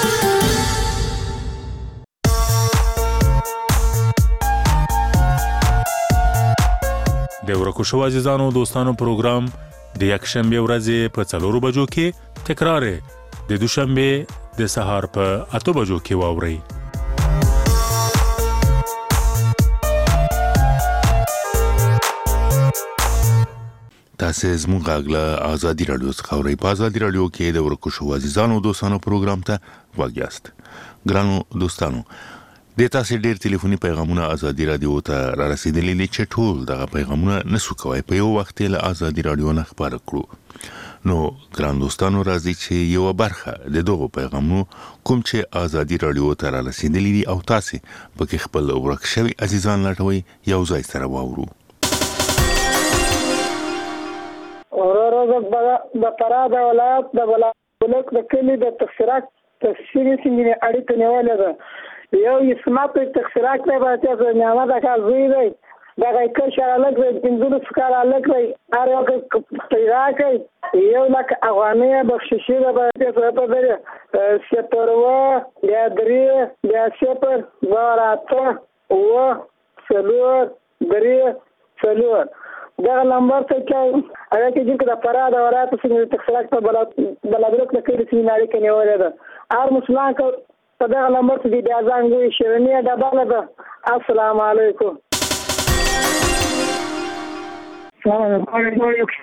د ورکو شوو عزیزانو دوستانو پروګرام د یکشنبه ورځې په څلورو بجو کې تکرار د دوشنبه د سهار په اته بجو کې واورئ. تاسو زموږ غږ له ازادي راډیو څخه اورئ. په ازادي راډیو کې د ورکو شوو عزیزانو دوستانو پروګرام ته غوږ یاست. ګرانو دوستانو، د تاسو ډېر ټلیفوني پیغامونه ازادي راډیو ته را رسیدلي دي چې ټول دغه پیغامونه نسو کوی په یو وخت له ازادي راډیو نه خبر کړو. نو ګران دوستانو، راځي چې یو برخه د دغه پیغامونو کوم چې ازادي راډیو ته را رسیدلي دي او تاسو پکې خپل ورک شوی عزیزان لټوي یو ځای سره واورو. اورورو د فراه د ولایت د بلک د کلی د تفسیرات تفسیري څنګه اړیکه نیولې ده. یو اسمت تفسیرات له باندې چې نامه دا کار زوی دی، دا کې شارلک د پنځلس کال الک دی، هر یو کې پیدا کوي. یو لک افغاني بخششي ده باندې په دې سپروا بیا درې بیا سپر ورته او څلور درې څلور. دا نمبر څه کوي؟ هغه کې چې د فراه د ولایت څخه تفسیرات په بلابلک کې د سیناري کې نیولې ده. هر مسلمان کو په دا نمبر څه دی ځان غوي شرنیه د بالا ده. السلام علیکم. سلام علیکم. یو څه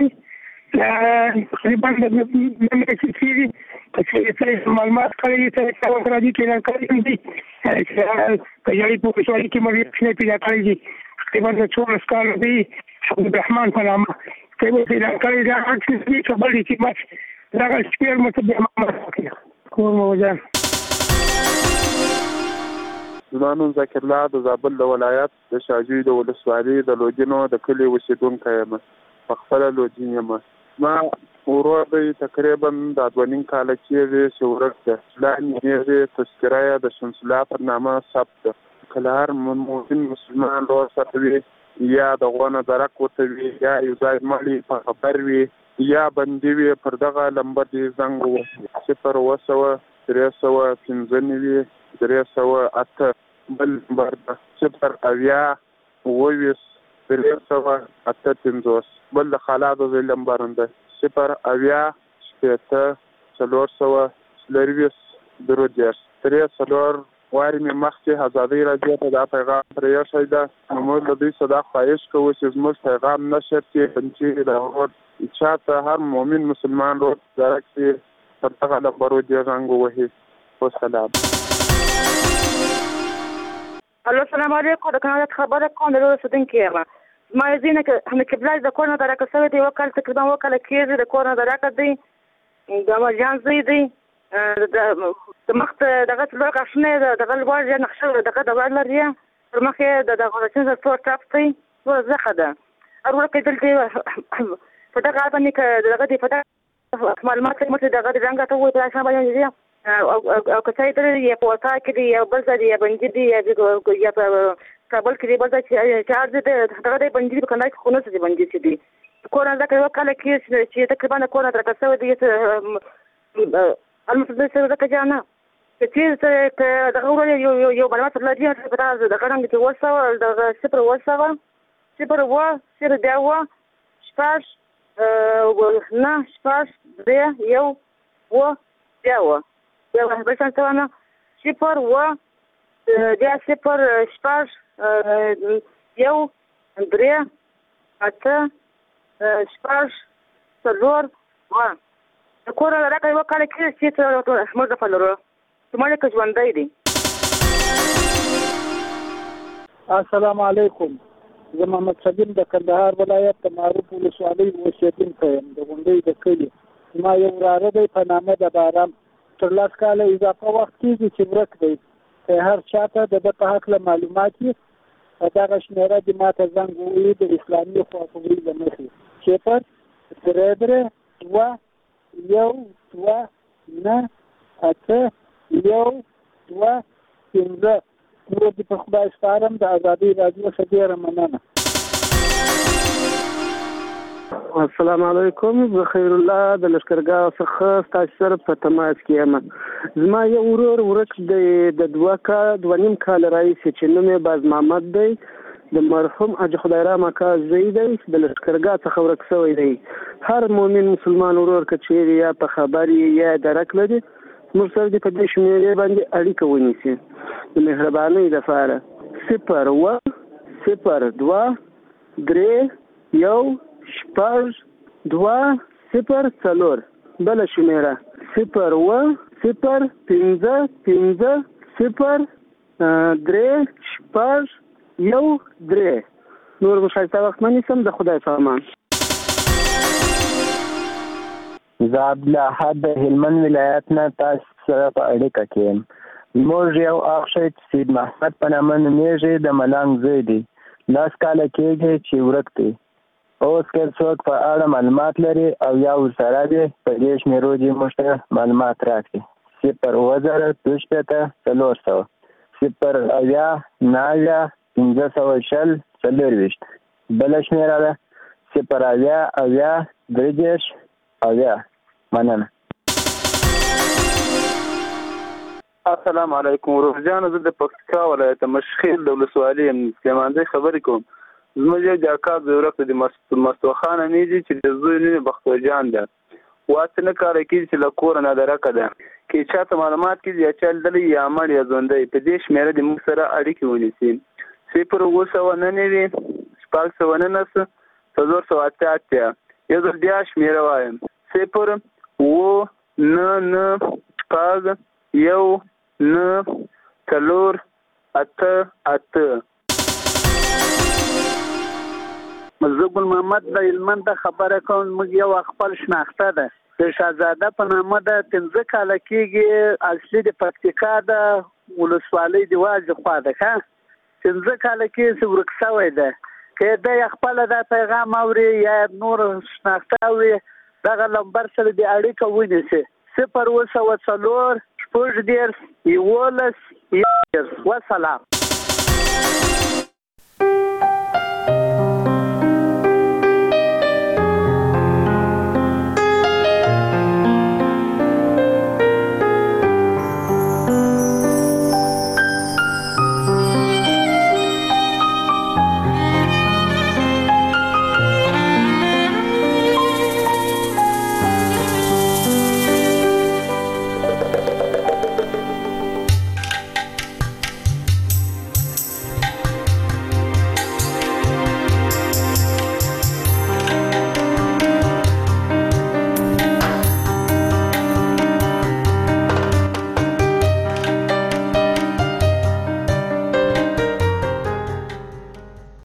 تقریبا د نمبر چې کیږي چې څه معلومات کوي چې څو راځي کې نه کوي دي چې یاري په شوالي کې مې څه پیدا کړی تقریبا د څو سکال دی عبدالرحمن په نامه کله چې دا کړی دا اکسس دي چې بلې چې ما دا سپیر مته به ما کوم وځه. زما نوم ذکر الله د زابل د ولایت د شاجوی د ولسوالۍ د لوجینو د کلي اوسېدونکی یم. په خپله لوجین یم. زما ورور دی تقریبا دا دوه نیم کاله کېږي چې ورک دی. لاندې یې تذکره یې د شمس الله پر نامه ثبت ده. که له هر مؤمن مسلمان ورور سره وي یا د غونه درک ورته وي یا یو ځای مړي په خبر وي یا بندي وي پر دغه نمبر دې زنګ ووهي صفر اوه سوه درې سوه پنځه نوي درې سوه اته بل نمبر ده صفر اویا اوه ویشت درې سوه اته پنځوس. بل د خالا د زوی نمبر ده صفر اویا شپېته څلور سوه څلرویشت درې دېرش. درې څلور وارې مې مخکې ازادۍ راډیو ته دا پیغام پرېښی ده. نو موږ له دوی څخه دا خواهش کوو چې زموږ پیغام نشر کړي، چې د ورور چا ته هر مؤمن مسلمان ورور درک کړي پر دغه نمبرو دې زنګ ووهي. والسلام. الو السلام علیکم. د کاناډا خبره کوم د اوسیدونکي یم. ما یې ځینې که همې قبله د کور نه درکه شوی دی. یوه کال تقریبا اووه کاله کېږي د کور نه درکه دی. د مجان زوی دی. د مخ دغه څلور غاښونه یې دغه لوړ یې نقشه دغه د وړ لري. پر مخ یې د دغه سره ټول ټاپ دی. ټوله زخه ده. هر وړوکی دلته په دغه اړه باندې که دغه دی په دغه معلومات یې مټې دغه د رنګ ته ووایي په داسې باندې دی او که څه یې دلې یا په وطا کې دی یا بل ځای دی یا بندي دی یا په کابل کې دی بل ځای چې هر ځای دی دغه دی بندي دی په کندهار کې خو نشته دی بندي چې دی. کور نه ځکه یوه کاله کېږي چې تقریبا کور نه درکه شوی دی المسلمین سره ځکه جانه که چېرته دغه ورور یو معلومات لري په دغه دغه رنګ کې اووه سوه دغه صفر اووه سوه صفر اووه صفر بیا اووه شپږ نه شپږ درې یو اووه بیا اووه بیا بل څه ته نه صفر اووه بیا صفر شپږ یو درې اته شپږ څلور اووه. د کور نه راکړه یوه کاله کېږي چې موږ دفعه لرو چې موږ که ژوندی دی. السلام علیکم. زه محمد صدیم د کندهار ولایت د معروف ولسوالۍ اوسېدونکی یم د غونډۍ د کلي. زما یو وراره دی په نامه د باران. تر لس کاله اضافه وخت کېږي چې ورک دی. که هر چا ته د ده په هکله معلومات وي دغه شمېره دې ما ته زنګ ووهي د اسلامي خواخوږۍ له مخې صفر درې درې دوه یو دوه نه اته یو دوه پنځه. نور دې په خدای سپارم. د ازادۍ راډیو څخه ډېره مننه. السلام علیکم. زه خیر الله د لښکرګاه څخه ستاسو سره په تماس کې یم. زما یو ورور ورک دی د دوه کال دوه نیم کال راهیسې چې نوم یې باز محمد دی. د مرحوم حاجي خدایرام اکا زوی دی د لښکرګاه څخه ورک شوی دی. هر مؤمن مسلمان ورور که چیرې یا په خبر یا درک لري موږ سره دې په دې شمېرې باندې اړیکه ونیسي د مهربانۍ دپاره. صفر اووه صفر دوه درې یو شپږ دوه صفر څلور. بله شمېره صفر اووه صفر پنځه پنځه صفر درې شپږ یو درې. نور به ښایسته وخت مه نیسم. د خدای په امان. زه عبدالاحد د هلمند ولایت نه تاسو سره په اړیکه کې یم. زموږ یو اخ شی چې سید محمد په نامه نومیږي د ملنګ زوی دی. لس کاله کېږي چې ورک دی. اوس که څوک په اړه معلومات لري او یا ورسره دی په دې شمېرو دې موږ ته معلومات راکړي. صفر اووه زره دوه شپېته څلور سوه صفر اویا نهه اویا پنځه سوه شل څلرویشت. بله شمېره ده صفر اویا اویا درې دېرش اویا. مننه. السلام علیکم. ورور جان زه د پکتیکا ولایت مشخیل د ولسوالۍ یم. سلیمانزی خبرې کوم. زموږ یو د اکا زوی ورک دی مستوخان امیږي چې د زوی نوم یې بختور جان ده. واته نه کاره کېږي چې له کوره نه درکه ده. که چا ته معلومات کېږي یا چا لیدلی یا مړ یا ژوندی په دې شمېره دې موږ سره اړیکې ونیسي. صفر اووه سوه نه نوي شپږ سوه نولس څلور سوه اته اتیا. یو ځل بیا شمېره وایم صفر اووه نه نه شپږ یو نه څلور اته اته. زه ګل محمد د هلمند ته خبره کوم. موږ یو خپل شناخته ده د شهزاده په نامه ده. پنځه کاله کېږي. اصلي د پکتیکا ده ولسوالۍ د واځي خوا ده ښه پنځه کاله کې چې ورک شوی ده که دی خپله دا پیغام اوري یا نور شناخته اوري دغه نمبر سره د اړیکه ونیسي صفر اووه سوه څلور شپږ دېرش یولس یو دېرش وسلام